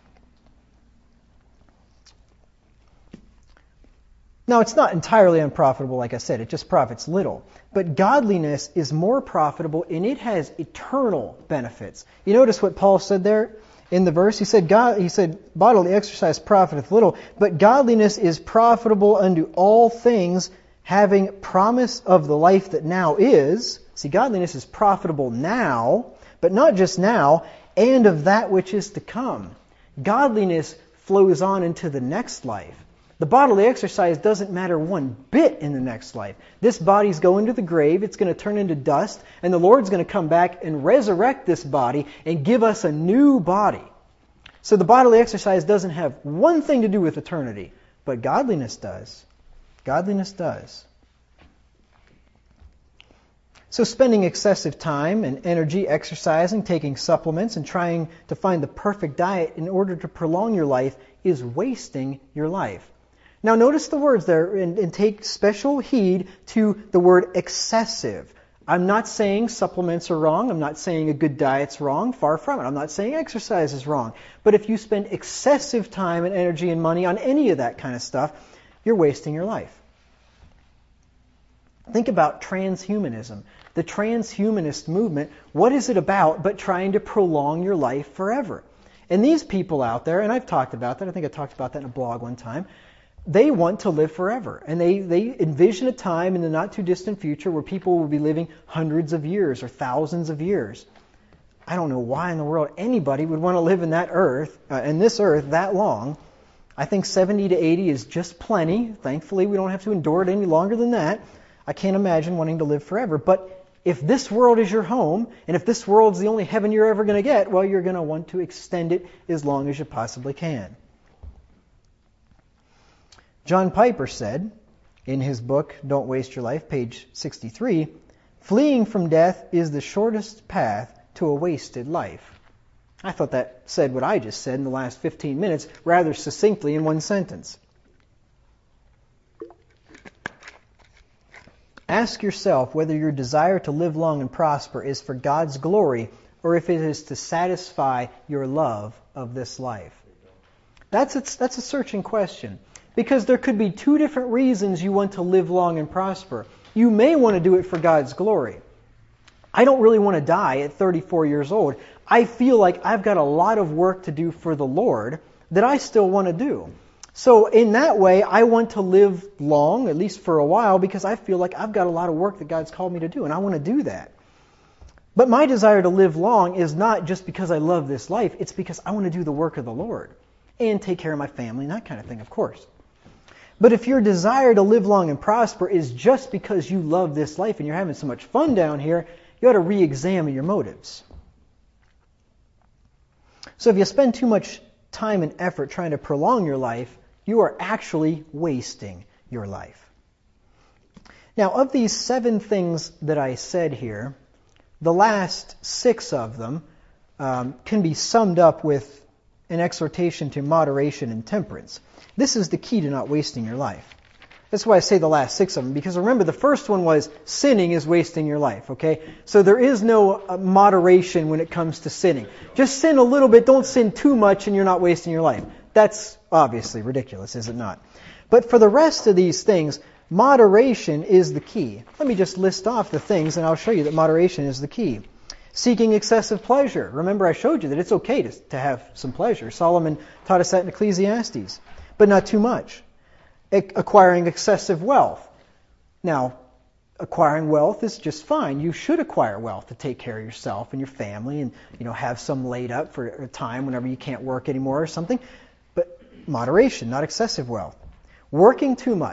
Now, it's not entirely unprofitable, like I said. It just profits little. But godliness is more profitable, and it has eternal benefits. You notice what Paul said there in the verse? He said, bodily exercise profiteth little, but godliness is profitable unto all things, having promise of the life that now is. See, godliness is profitable now, but not just now, and of that which is to come. Godliness flows on into the next life. The bodily exercise doesn't matter one bit in the next life. This body's going to the grave, it's going to turn into dust, and the Lord's going to come back and resurrect this body and give us a new body. So the bodily exercise doesn't have one thing to do with eternity, but godliness does. Godliness does. So spending excessive time and energy exercising, taking supplements, and trying to find the perfect diet in order to prolong your life is wasting your life. Now notice the words there and take special heed to the word excessive. I'm not saying supplements are wrong. I'm not saying a good diet's wrong. Far from it. I'm not saying exercise is wrong. But if you spend excessive time and energy and money on any of that kind of stuff, you're wasting your life. Think about transhumanism. The transhumanist movement, what is it about but trying to prolong your life forever? And these people out there, and I've talked about that, I think I talked about that in a blog one time, they want to live forever. And they envision a time in the not too distant future where people will be living hundreds of years or thousands of years. I don't know why in the world anybody would want to live in this earth that long. I think 70 to 80 is just plenty. Thankfully, we don't have to endure it any longer than that. I can't imagine wanting to live forever. But if this world is your home, and if this world's the only heaven you're ever going to get, well, you're going to want to extend it as long as you possibly can. John Piper said, in his book, Don't Waste Your Life, page 63, fleeing from death is the shortest path to a wasted life. I thought that said what I just said in the last 15 minutes rather succinctly in one sentence. Ask yourself whether your desire to live long and prosper is for God's glory or if it is to satisfy your love of this life. That's a searching question. Because there could be two different reasons you want to live long and prosper. You may want to do it for God's glory. I don't really want to die at 34 years old. I feel like I've got a lot of work to do for the Lord that I still want to do. So in that way, I want to live long, at least for a while, because I feel like I've got a lot of work that God's called me to do, and I want to do that. But my desire to live long is not just because I love this life. It's because I want to do the work of the Lord and take care of my family and that kind of thing, of course. But if your desire to live long and prosper is just because you love this life and you're having so much fun down here, you ought to re-examine your motives. So if you spend too much time and effort trying to prolong your life, you are actually wasting your life. Now, of these 7 things that I said here, the last 6 of them can be summed up with an exhortation to moderation and temperance. This is the key to not wasting your life. That's why I say the last 6 of them, because remember the first one was sinning is wasting your life, okay? So there is no moderation when it comes to sinning. Just sin a little bit, don't sin too much, and you're not wasting your life. That's obviously ridiculous, is it not? But for the rest of these things, moderation is the key. Let me just list off the things, and I'll show you that moderation is the key. Seeking excessive pleasure. Remember I showed you that it's okay to have some pleasure. Solomon taught us that in Ecclesiastes. But not too much. Acquiring excessive wealth. Now, acquiring wealth is just fine. You should acquire wealth to take care of yourself and your family and, have some laid up for a time whenever you can't work anymore or something. But moderation, not excessive wealth. Working too much.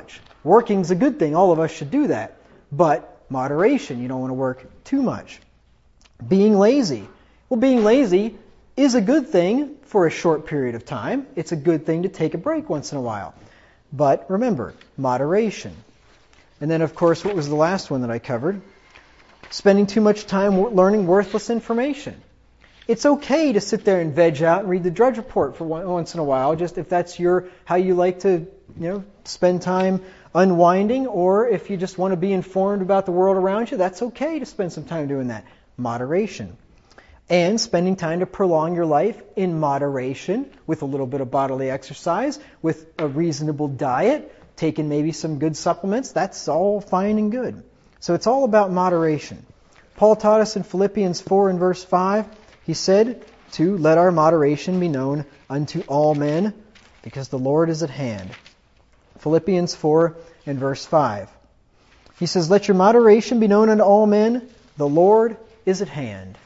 Working's a good thing. All of us should do that. But moderation. You don't want to work too much. Being lazy. Well, being lazy is a good thing for a short period of time. It's a good thing to take a break once in a while. But remember, moderation. And then, of course, what was the last one that I covered? Spending too much time learning worthless information. It's okay to sit there and veg out and read the Drudge Report for once in a while, just if that's how you like to, spend time unwinding, or if you just want to be informed about the world around you, that's okay to spend some time doing that. Moderation. And spending time to prolong your life in moderation with a little bit of bodily exercise, with a reasonable diet, taking maybe some good supplements, that's all fine and good. So it's all about moderation. Paul taught us in Philippians 4 and verse 5, he said to let our moderation be known unto all men, because the Lord is at hand. Philippians 4 and verse 5. He says, let your moderation be known unto all men, the Lord is at hand.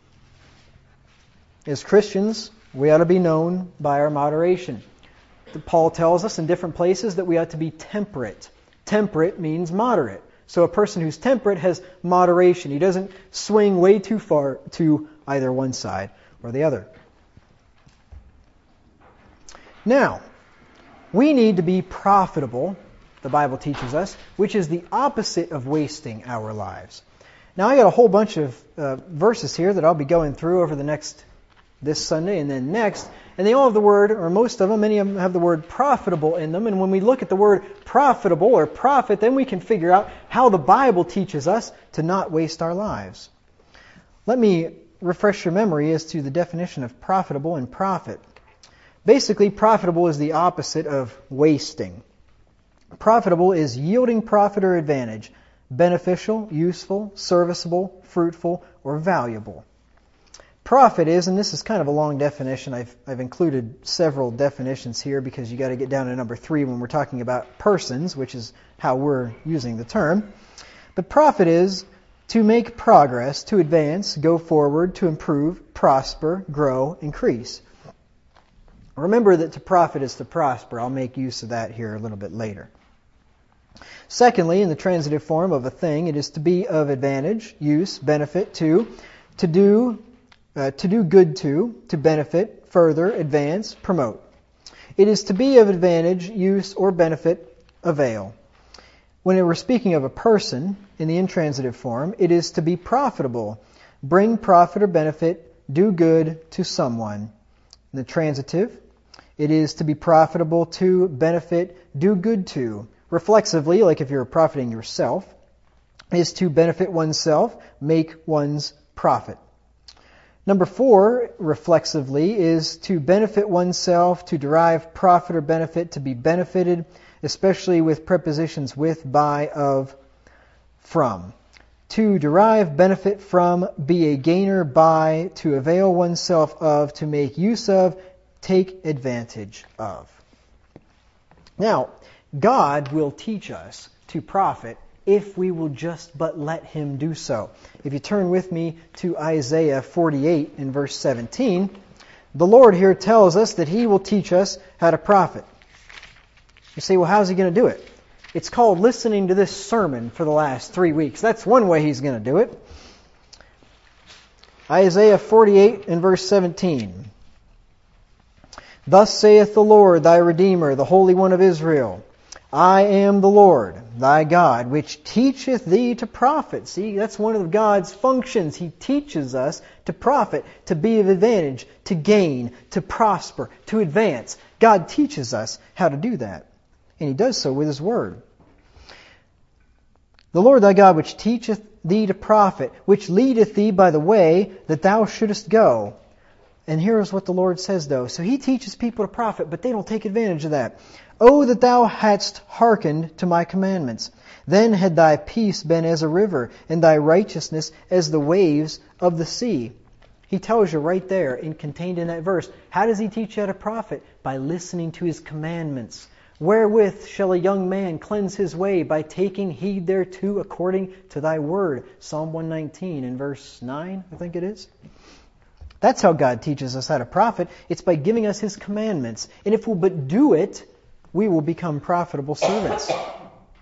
As Christians, we ought to be known by our moderation. Paul tells us in different places that we ought to be temperate. Temperate means moderate. So a person who's temperate has moderation. He doesn't swing way too far to either one side or the other. Now, we need to be profitable, the Bible teaches us, which is the opposite of wasting our lives. Now, I got a whole bunch of verses here that I'll be going through over this Sunday and then next, and they all have the word, or most of them, many of them have the word profitable in them. And when we look at the word profitable or profit, then we can figure out how the Bible teaches us to not waste our lives. Let me refresh your memory as to the definition of profitable and profit. Basically, profitable is the opposite of wasting. Profitable is yielding profit or advantage, beneficial, useful, serviceable, fruitful, or valuable. Profit is, and this is kind of a long definition, I've included several definitions here because you got to get down to number 3 when we're talking about persons, which is how we're using the term. But profit is to make progress, to advance, go forward, to improve, prosper, grow, increase. Remember that to profit is to prosper. I'll make use of that here a little bit later. Secondly, in the transitive form of a thing, it is to be of advantage, use, benefit, to do good to benefit, further, advance, promote. It is to be of advantage, use, or benefit, avail. When we're speaking of a person, in the intransitive form, it is to be profitable, bring profit or benefit, do good to someone. In the transitive, it is to be profitable to, benefit, do good to. Reflexively, like if you're profiting yourself, is to benefit oneself, make one's profit. Number 4, reflexively, is to benefit oneself, to derive profit or benefit, to be benefited, especially with prepositions with, by, of, from. To derive benefit from, be a gainer by, to avail oneself of, to make use of, take advantage of. Now, God will teach us to profit if we will just but let Him do so. If you turn with me to Isaiah 48 in verse 17, the Lord here tells us that He will teach us how to profit. You say, well, how's He going to do it? It's called listening to this sermon for the last 3 weeks. That's one way He's going to do it. Isaiah 48 in verse 17. Thus saith the Lord, thy Redeemer, the Holy One of Israel, I am the Lord, thy God, which teacheth thee to profit. See, that's one of God's functions. He teaches us to profit, to be of advantage, to gain, to prosper, to advance. God teaches us how to do that. And He does so with His Word. The Lord thy God, which teacheth thee to profit, which leadeth thee by the way that thou shouldest go. And here's what the Lord says, though. So He teaches people to profit, but they don't take advantage of that. Oh, that thou hadst hearkened to my commandments. Then had thy peace been as a river, and thy righteousness as the waves of the sea. He tells you right there, and contained in that verse, how does He teach you how to profit? By listening to His commandments. Wherewith shall a young man cleanse his way? By taking heed thereto according to thy word. Psalm 119 in verse 9, I think it is. That's how God teaches us how to profit. It's by giving us His commandments. And if we'll but do it, we will become profitable servants.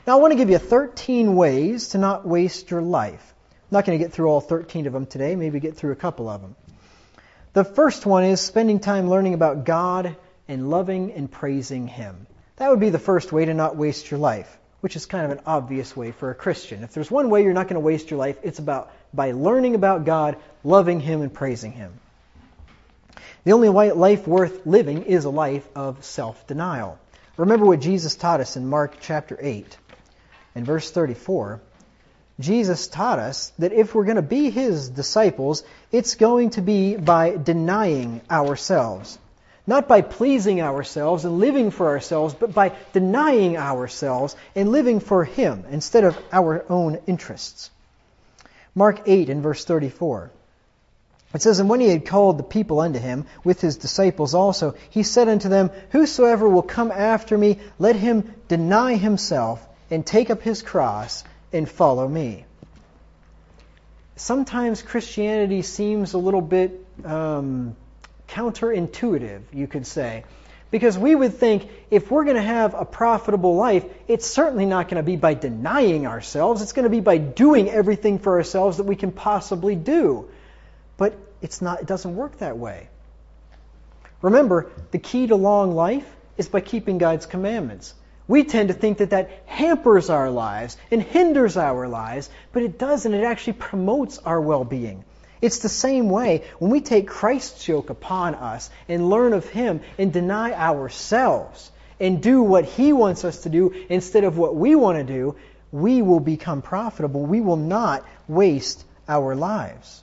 Now I want to give you 13 ways to not waste your life. I'm not going to get through all 13 of them today, maybe get through a couple of them. The first one is spending time learning about God and loving and praising Him. That would be the first way to not waste your life, which is kind of an obvious way for a Christian. If there's one way you're not going to waste your life, it's by learning about God, loving Him, and praising Him. The only life worth living is a life of self-denial. Remember what Jesus taught us in Mark chapter 8 and verse 34. Jesus taught us that if we're going to be His disciples, it's going to be by denying ourselves. Not by pleasing ourselves and living for ourselves, but by denying ourselves and living for Him instead of our own interests. Mark 8 and verse 34. It says, "And when He had called the people unto Him, with His disciples also, He said unto them, Whosoever will come after me, let him deny himself, and take up his cross, and follow me." Sometimes Christianity seems a little bit counterintuitive, you could say. Because we would think if we're going to have a profitable life, it's certainly not going to be by denying ourselves. It's going to be by doing everything for ourselves that we can possibly do. But it doesn't work that way. Remember, the key to long life is by keeping God's commandments. We tend to think that hampers our lives and hinders our lives, but it doesn't. It actually promotes our well-being. It's the same way when we take Christ's yoke upon us and learn of Him and deny ourselves and do what He wants us to do instead of what we want to do, we will become profitable. We will not waste our lives.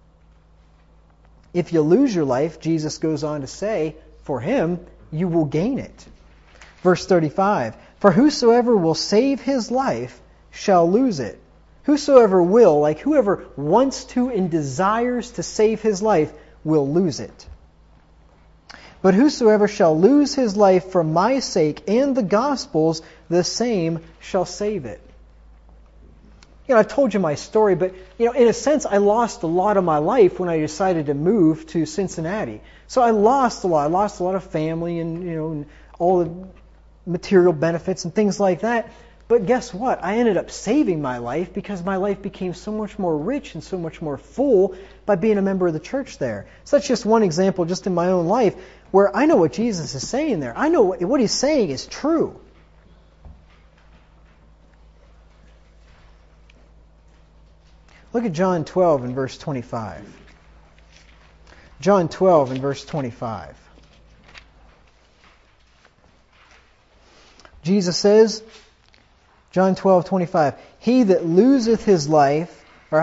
If you lose your life, Jesus goes on to say, for Him, you will gain it. Verse 35, "For whosoever will save his life shall lose it." Whosoever will, like whoever wants to and desires to save his life, will lose it. "But whosoever shall lose his life for my sake and the gospel's, the same shall save it." I've told you my story, but in a sense, I lost a lot of my life when I decided to move to Cincinnati. So I lost a lot. I lost a lot of family and all the material benefits and things like that. But guess what? I ended up saving my life because my life became so much more rich and so much more full by being a member of the church there. So that's just one example just in my own life where I know what Jesus is saying there. I know what He's saying is true. Look at John 12 and verse 25. John 12 and verse 25. Jesus says, John 12:25, he that loveth his life,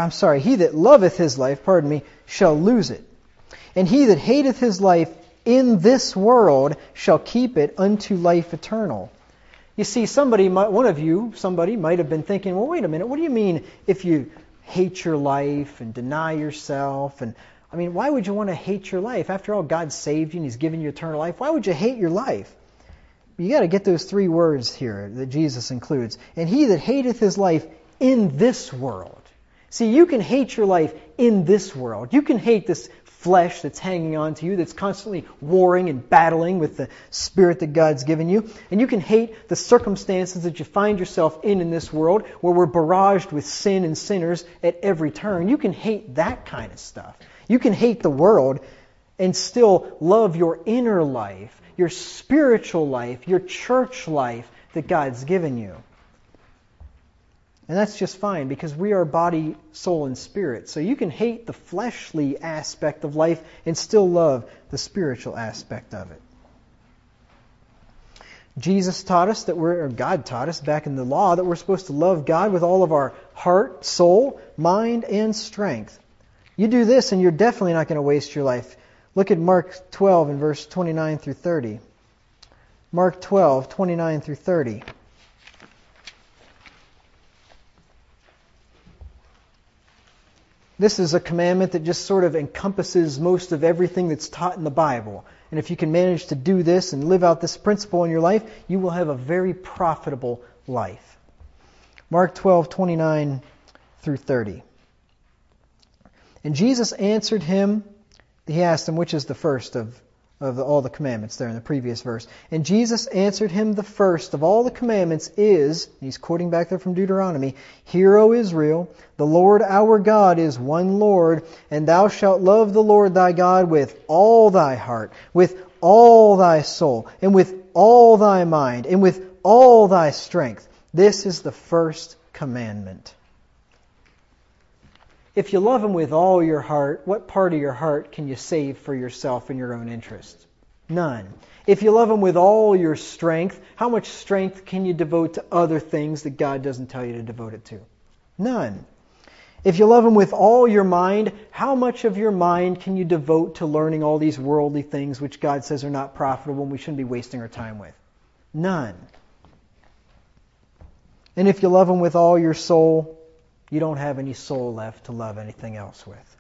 shall lose it. And he that hateth his life in this world shall keep it unto life eternal. You see, somebody might have been thinking, well, wait a minute, what do you mean if you hate your life and deny yourself? And why would you want to hate your life? After all, God saved you and He's given you eternal life. Why would you hate your life? You got to get those three words here that Jesus includes. And he that hateth his life in this world. See, you can hate your life in this world. You can hate this flesh that's hanging on to you, that's constantly warring and battling with the spirit that God's given you. And you can hate the circumstances that you find yourself in this world, where we're barraged with sin and sinners at every turn. You can hate that kind of stuff. You can hate the world and still love your inner life, your spiritual life, your church life that God's given you. And that's just fine because we are body, soul, and spirit. So you can hate the fleshly aspect of life and still love the spiritual aspect of it. God taught us back in the law that we're supposed to love God with all of our heart, soul, mind, and strength. You do this and you're definitely not going to waste your life. Look at Mark 12 and verse 29 through 30. Mark 12, 29 through 30. This is a commandment that just sort of encompasses most of everything that's taught in the Bible. And if you can manage to do this and live out this principle in your life, you will have a very profitable life. Mark 12, 29 through 30. "And Jesus answered him," He asked him, which is the first of of all the commandments there in the previous verse. And Jesus answered him, the first of all the commandments is, he's quoting back there from Deuteronomy, Hear, O Israel, the Lord our God is one Lord, and thou shalt love the Lord thy God with all thy heart, with all thy soul, and with all thy mind, and with all thy strength. This is the first commandment. If you love Him with all your heart, what part of your heart can you save for yourself and your own interests? None. If you love Him with all your strength, how much strength can you devote to other things that God doesn't tell you to devote it to? None. If you love Him with all your mind, how much of your mind can you devote to learning all these worldly things which God says are not profitable and we shouldn't be wasting our time with? None. And if you love Him with all your soul, you don't have any soul left to love anything else with.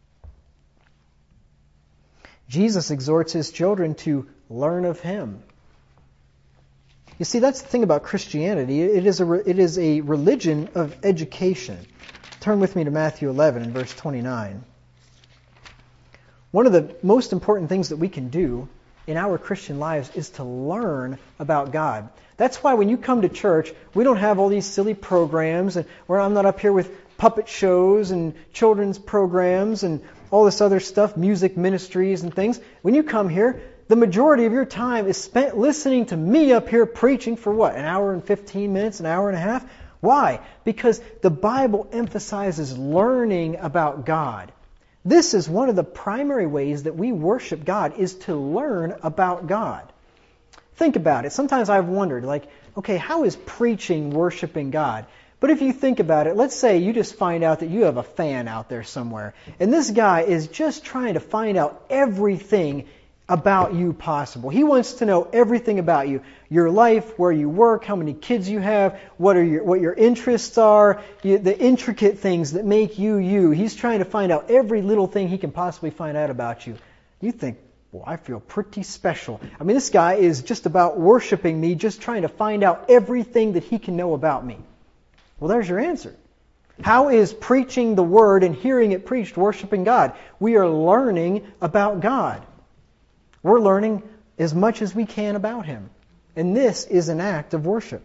Jesus exhorts His children to learn of Him. You see, that's the thing about Christianity. It is a religion of education. Turn with me to Matthew 11 and verse 29. One of the most important things that we can do in our Christian lives is to learn about God. That's why when you come to church, we don't have all these silly programs, and where I'm not up here with puppet shows and children's programs and all this other stuff, music ministries and things. When you come here, the majority of your time is spent listening to me up here preaching for what? An hour and 15 minutes, an hour and a half? Why? Because the Bible emphasizes learning about God. This is one of the primary ways that we worship God, is to learn about God. Think about it. Sometimes I've wondered, okay, how is preaching worshiping God? But if you think about it, let's say you just find out that you have a fan out there somewhere, and this guy is just trying to find out everything about you possible. He wants to know everything about you, your life, where you work, how many kids you have, what your interests are, the intricate things that make you you. He's trying to find out every little thing he can possibly find out about you. You think, well, I feel pretty special. I mean, this guy is just about worshiping me, just trying to find out everything that he can know about me. Well, there's your answer. How is preaching the Word and hearing it preached worshiping God? We are learning about God. We're learning as much as we can about Him. And this is an act of worship.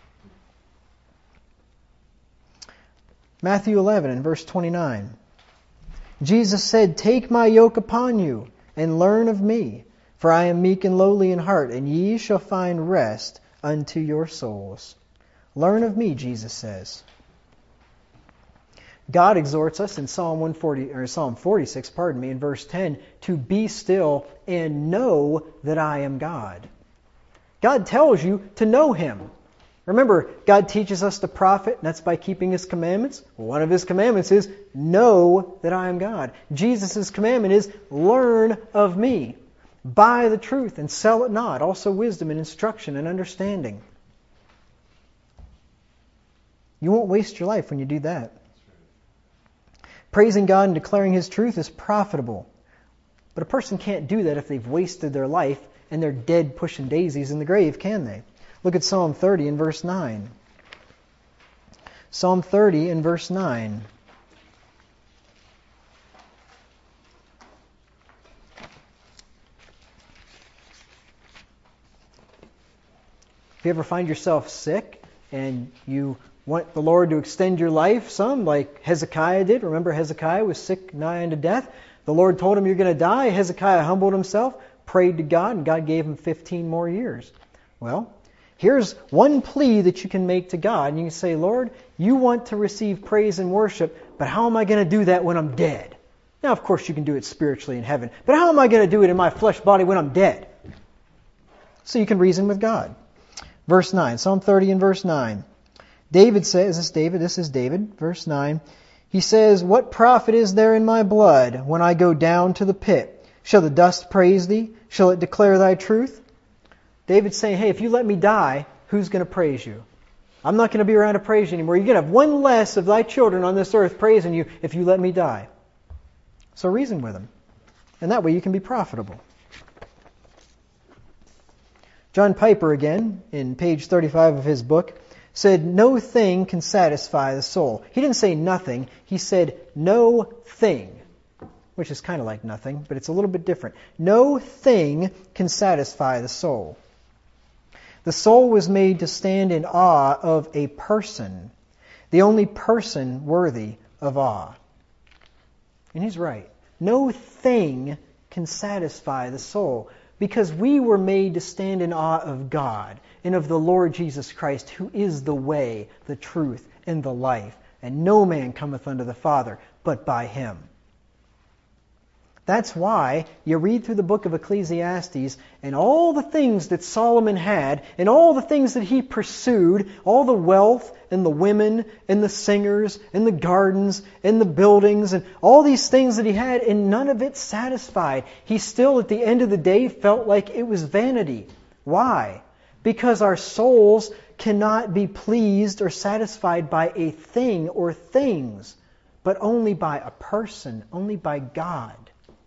Matthew 11 and verse 29. Jesus said, Take my yoke upon you and learn of me, for I am meek and lowly in heart, and ye shall find rest unto your souls. Learn of me, Jesus says. God exhorts us in Psalm 46, in verse 10, to be still and know that I am God. God tells you to know Him. Remember, God teaches us to profit, and that's by keeping His commandments. Well, one of His commandments is, know that I am God. Jesus' commandment is, learn of me. Buy the truth and sell it not. Also wisdom and instruction and understanding. You won't waste your life when you do that. Praising God and declaring His truth is profitable. But a person can't do that if they've wasted their life and they're dead pushing daisies in the grave, can they? Look at Psalm 30 and verse 9. Psalm 30 and verse 9. If you ever find yourself sick and you want the Lord to extend your life some, like Hezekiah did. Remember, Hezekiah was sick nigh unto death. The Lord told him, you're going to die. Hezekiah humbled himself, prayed to God, and God gave him 15 more years. Well, here's one plea that you can make to God. And you can say, Lord, you want to receive praise and worship, but how am I going to do that when I'm dead? Now, of course, you can do it spiritually in heaven, but how am I going to do it in my flesh body when I'm dead? So you can reason with God. Verse 9, Psalm 30 and verse 9. David says, this is David, verse 9. He says, What profit is there in my blood when I go down to the pit? Shall the dust praise thee? Shall it declare thy truth? David's saying, hey, if you let me die, who's going to praise you? I'm not going to be around to praise you anymore. You're going to have one less of thy children on this earth praising you if you let me die. So reason with him. And that way you can be profitable. John Piper again, in page 35 of his book, said, no thing can satisfy the soul. He didn't say nothing. He said, no thing. which is kind of like nothing, but it's a little bit different. No thing can satisfy the soul. The soul was made to stand in awe of a person, the only person worthy of awe. And he's right. No thing can satisfy the soul, because we were made to stand in awe of God and of the Lord Jesus Christ, who is the way, the truth, and the life. And no man cometh unto the Father but by him. That's why you read through the book of Ecclesiastes, and all the things that Solomon had, and all the things that he pursued, all the wealth, and the women, and the singers, and the gardens, and the buildings, and all these things that he had, and none of it satisfied. He still, at the end of the day, felt like it was vanity. Why? Because our souls cannot be pleased or satisfied by a thing or things, but only by a person, only by God.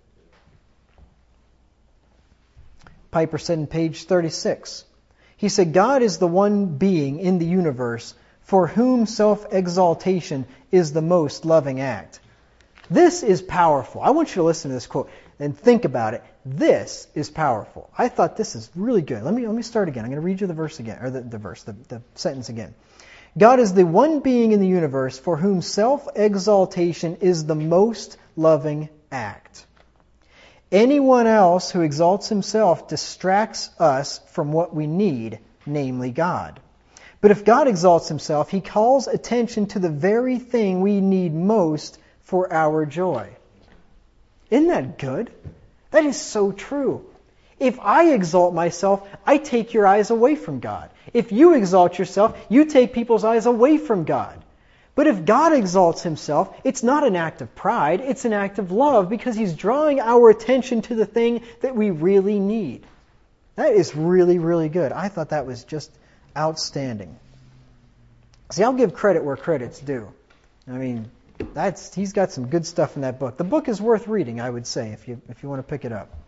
Piper said in page 36, he said, God is the one being in the universe for whom self-exaltation is the most loving act. This is powerful. I want you to listen to this quote and think about it. This is powerful. I thought this is really good. Let me start again. I'm going to read you the verse again, or the sentence again. God is the one being in the universe for whom self-exaltation is the most loving act. Anyone else who exalts himself distracts us from what we need, namely God. But if God exalts himself, he calls attention to the very thing we need most for our joy. Isn't that good? That is so true. If I exalt myself, I take your eyes away from God. If you exalt yourself, you take people's eyes away from God. But if God exalts himself, it's not an act of pride, it's an act of love, because he's drawing our attention to the thing that we really need. That is really, really good. I thought that was just outstanding. See, I'll give credit where credit's due. I mean, he's got some good stuff in that book. The book is worth reading, I would say, if you want to pick it up.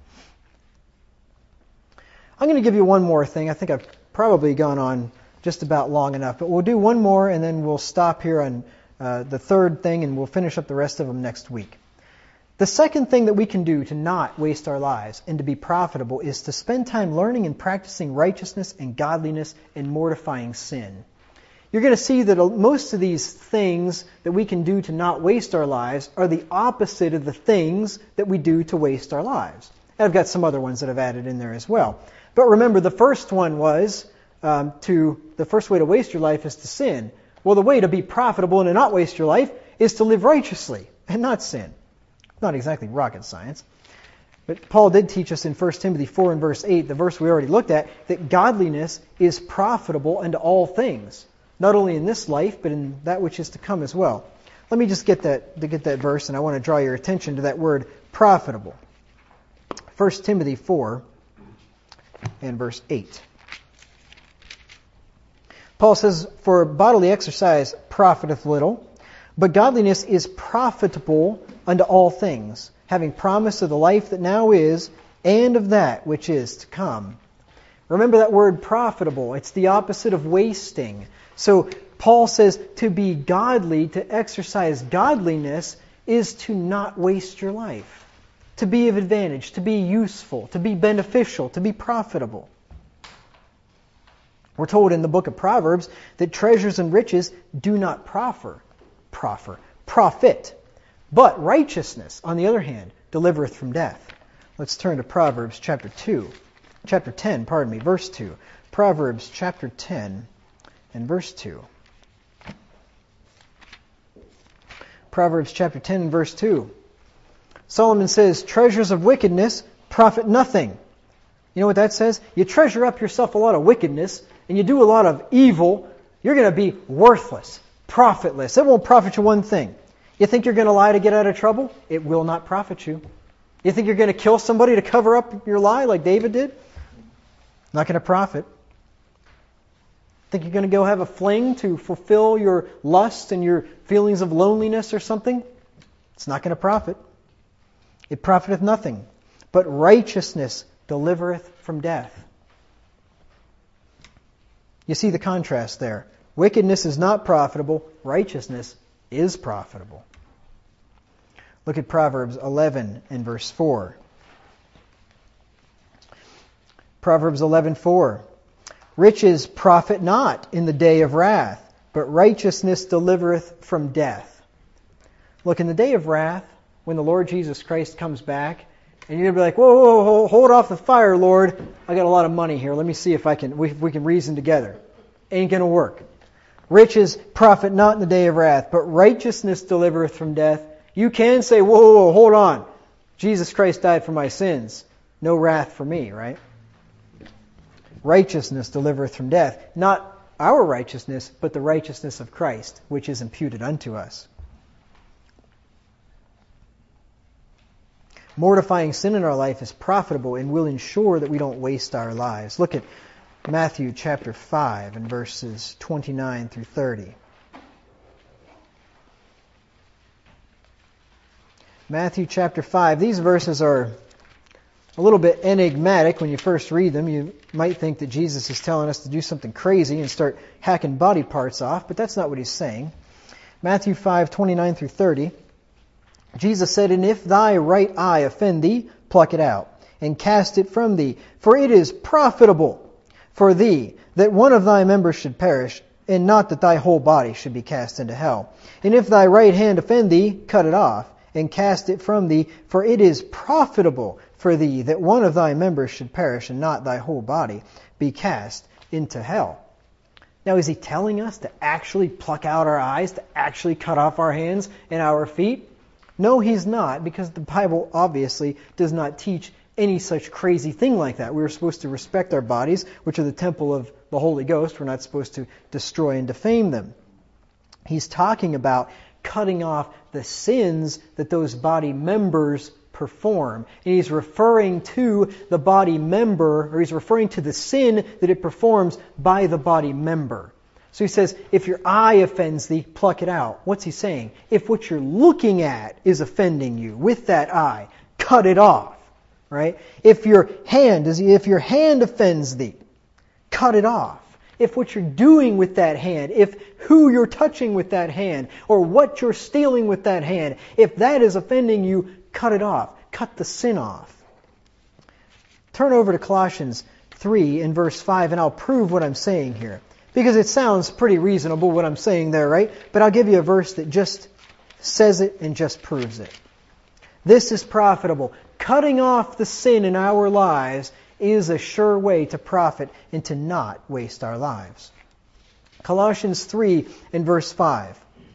I'm going to give you one more thing. I think I've probably gone on just about long enough, but we'll do one more and then we'll stop here on the third thing and we'll finish up the rest of them next week. The second thing that we can do to not waste our lives and to be profitable is to spend time learning and practicing righteousness and godliness and mortifying sin. You're going to see that most of these things that we can do to not waste our lives are the opposite of the things that we do to waste our lives. And I've got some other ones that I've added in there as well. But remember, the first one was the first way to waste your life is to sin. Well, the way to be profitable and to not waste your life is to live righteously and not sin. Not exactly rocket science. But Paul did teach us in 1 Timothy 4 and verse 8, the verse we already looked at, that godliness is profitable unto all things. Not only in this life, but in that which is to come as well. Let me just get that verse, and I want to draw your attention to that word profitable. 1 Timothy 4 and verse 8. Paul says, for bodily exercise profiteth little, but godliness is profitable unto all things, having promise of the life that now is, and of that which is to come. Remember that word profitable. It's the opposite of wasting. So Paul says to be godly, to exercise godliness, is to not waste your life. To be of advantage, to be useful, to be beneficial, to be profitable. We're told in the book of Proverbs that treasures and riches do not profit. But righteousness, on the other hand, delivereth from death. Let's turn to Proverbs chapter 10, verse 2. Proverbs chapter 10 and verse 2. Proverbs chapter 10 and verse 2. Solomon says, treasures of wickedness profit nothing. You know what that says? You treasure up yourself a lot of wickedness and you do a lot of evil, you're going to be worthless, profitless. It won't profit you one thing. You think you're going to lie to get out of trouble? It will not profit you. You think you're going to kill somebody to cover up your lie like David did? Not going to profit. Think you're going to go have a fling to fulfill your lust and your feelings of loneliness or something? It's not going to profit. It profiteth nothing. But righteousness delivereth from death. You see the contrast there. Wickedness is not profitable. Righteousness is profitable. Look at Proverbs 11 and verse 4. Proverbs 11:4. Riches profit not in the day of wrath, but righteousness delivereth from death. Look, in the day of wrath, when the Lord Jesus Christ comes back, and you're going to be like, whoa, hold off the fire, Lord. I got a lot of money here. Let me see if we can reason together. Ain't going to work. Riches profit not in the day of wrath, but righteousness delivereth from death. You can say, whoa, hold on. Jesus Christ died for my sins. No wrath for me, right? Righteousness delivereth from death. Not our righteousness, but the righteousness of Christ, which is imputed unto us. Mortifying sin in our life is profitable and will ensure that we don't waste our lives. Look at Matthew chapter 5 and verses 29 through 30. Matthew chapter 5. These verses are a little bit enigmatic when you first read them. You might think that Jesus is telling us to do something crazy and start hacking body parts off, but that's not what he's saying. Matthew 5, 29 through 30. Jesus said, "And if thy right eye offend thee, pluck it out, and cast it from thee. For it is profitable for thee that one of thy members should perish, and not that thy whole body should be cast into hell. And if thy right hand offend thee, cut it off, and cast it from thee. For it is profitable for thee that one of thy members should perish, and not thy whole body be cast into hell." Now, is he telling us to actually pluck out our eyes, to actually cut off our hands and our feet? No, he's not, because the Bible obviously does not teach any such crazy thing like that. We're supposed to respect our bodies, which are the temple of the Holy Ghost. We're not supposed to destroy and defame them. He's talking about cutting off the sins that those body members perform. And he's referring to the body member, or he's referring to the sin that it performs by the body member. So he says, if your eye offends thee, pluck it out. What's he saying? If what you're looking at is offending you with that eye, cut it off. Right? If your hand offends thee, cut it off. If what you're doing with that hand, if who you're touching with that hand, or what you're stealing with that hand, if that is offending you, cut it off. Cut the sin off. Turn over to Colossians 3 and verse 5, and I'll prove what I'm saying here. Because it sounds pretty reasonable what I'm saying there, right? But I'll give you a verse that just says it and just proves it. This is profitable. Cutting off the sin in our lives is a sure way to profit and to not waste our lives. Colossians 3 and verse 5.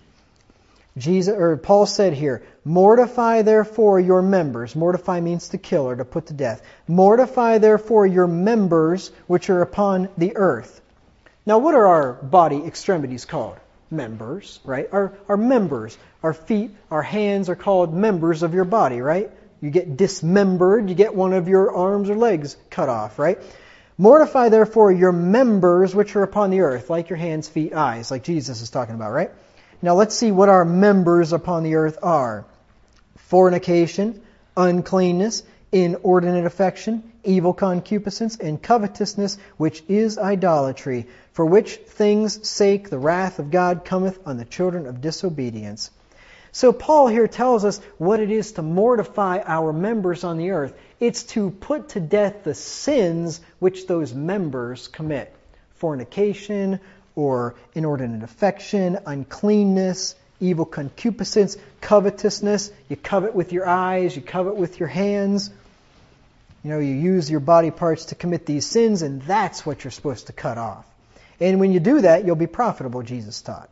Paul said here, "Mortify therefore your members." Mortify means to kill or to put to death. "Mortify therefore your members which are upon the earth." Now, what are our body extremities called? Members, right? Our members, our feet, our hands are called members of your body, right? You get dismembered, you get one of your arms or legs cut off, right? "Mortify therefore your members which are upon the earth," like your hands, feet, eyes, like Jesus is talking about, right? Now let's see what our members upon the earth are. Fornication, uncleanness, inordinate affection, evil concupiscence, and covetousness, which is idolatry, for which things' sake the wrath of God cometh on the children of disobedience. So Paul here tells us what it is to mortify our members on the earth. It's to put to death the sins which those members commit. Fornication, or inordinate affection, uncleanness, evil concupiscence, covetousness. You covet with your eyes, you covet with your hands. You use your body parts to commit these sins, and that's what you're supposed to cut off. And when you do that, you'll be profitable, Jesus taught.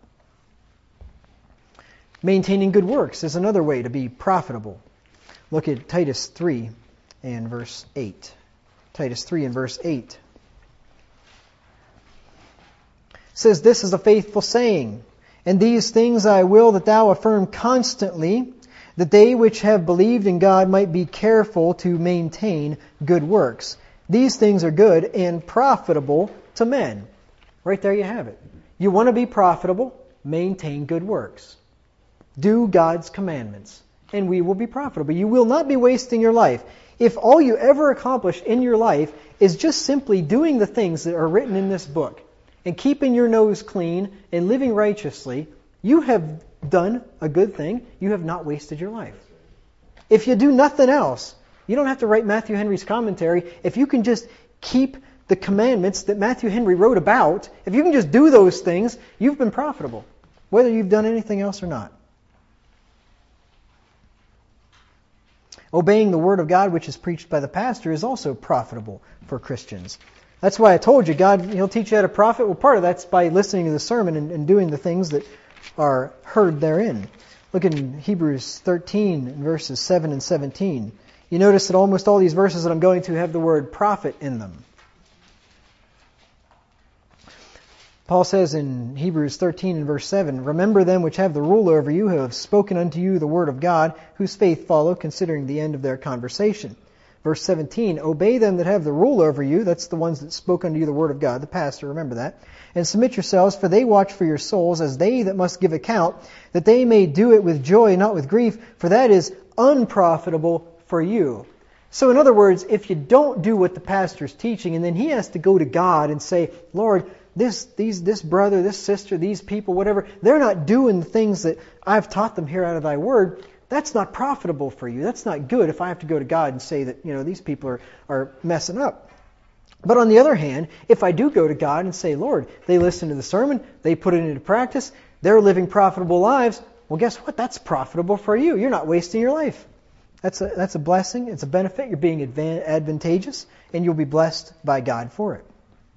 Maintaining good works is another way to be profitable. Look at Titus 3 and verse 8. Titus 3 and verse 8. It says, "This is a faithful saying, and these things I will that thou affirm constantly, that they which have believed in God might be careful to maintain good works. These things are good and profitable to men." Right there you have it. You want to be profitable? Maintain good works. Do God's commandments, and we will be profitable. You will not be wasting your life. If all you ever accomplish in your life is just simply doing the things that are written in this book, and keeping your nose clean and living righteously, you have done a good thing. You have not wasted your life. If you do nothing else, you don't have to write Matthew Henry's commentary. If you can just keep the commandments that Matthew Henry wrote about, if you can just do those things, you've been profitable, whether you've done anything else or not. Obeying the Word of God, which is preached by the pastor, is also profitable for Christians. That's why I told you, God, He'll teach you how to profit. Well, part of that's by listening to the sermon and doing the things that are heard therein. Look in Hebrews 13, verses 7 and 17. You notice that almost all these verses that I'm going to have the word profit in them. Paul says in Hebrews 13 and verse 7, "Remember them which have the rule over you, who have spoken unto you the word of God, whose faith follow, considering the end of their conversation." Verse 17, "Obey them that have the rule over you," that's the ones that spoke unto you the word of God, the pastor, remember that, "and submit yourselves, for they watch for your souls, as they that must give account, that they may do it with joy, not with grief, for that is unprofitable for you." So in other words, if you don't do what the pastor's teaching, and then he has to go to God and say, "Lord, this brother, this sister, these people, whatever, they're not doing the things that I've taught them here out of thy word," that's not profitable for you. That's not good if I have to go to God and say that, these people are messing up. But on the other hand, if I do go to God and say, "Lord, they listen to the sermon, they put it into practice, they're living profitable lives," well, guess what? That's profitable for you. You're not wasting your life. That's a blessing. It's a benefit. You're being advantageous, and you'll be blessed by God for it.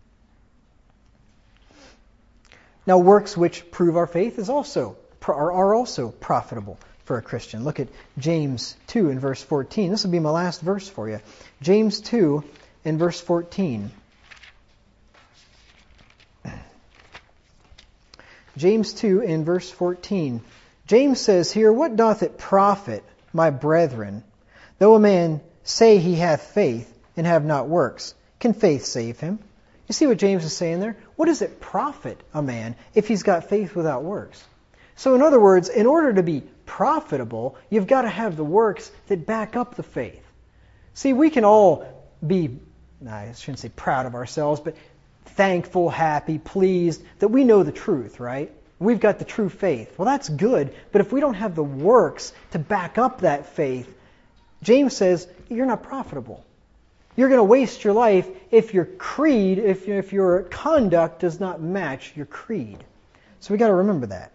Now, works which prove our faith are also profitable for a Christian. Look at James 2 and verse 14. This will be my last verse for you. James 2 and verse 14. James 2 and verse 14. James says here, "What doth it profit, my brethren, though a man say he hath faith and have not works? Can faith save him?" You see what James is saying there? What does it profit a man if he's got faith without works? So in other words, in order to be profitable, you've got to have the works that back up the faith. See, we can all be, I shouldn't say proud of ourselves, but thankful, happy, pleased that we know the truth, right? We've got the true faith. Well, that's good, but if we don't have the works to back up that faith, James says, you're not profitable. You're going to waste your life if your creed, if your conduct does not match your creed. So we've got to remember that.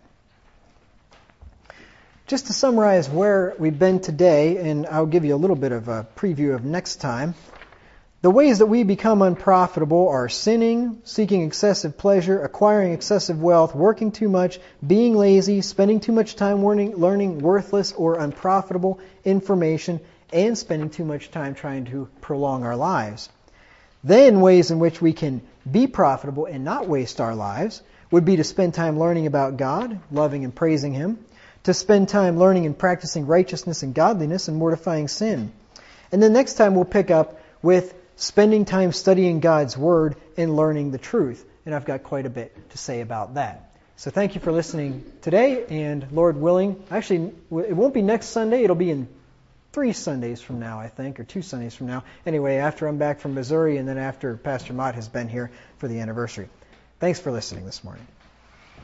Just to summarize where we've been today, and I'll give you a little bit of a preview of next time. The ways that we become unprofitable are sinning, seeking excessive pleasure, acquiring excessive wealth, working too much, being lazy, spending too much time learning worthless or unprofitable information, and spending too much time trying to prolong our lives. Then ways in which we can be profitable and not waste our lives would be to spend time learning about God, loving and praising Him, to spend time learning and practicing righteousness and godliness and mortifying sin. And then next time we'll pick up with spending time studying God's Word and learning the truth. And I've got quite a bit to say about that. So thank you for listening today, and Lord willing, actually it won't be next Sunday, it'll be in 3 Sundays from now, I think, or 2 Sundays from now. Anyway, after I'm back from Missouri and then after Pastor Mott has been here for the anniversary. Thanks for listening this morning.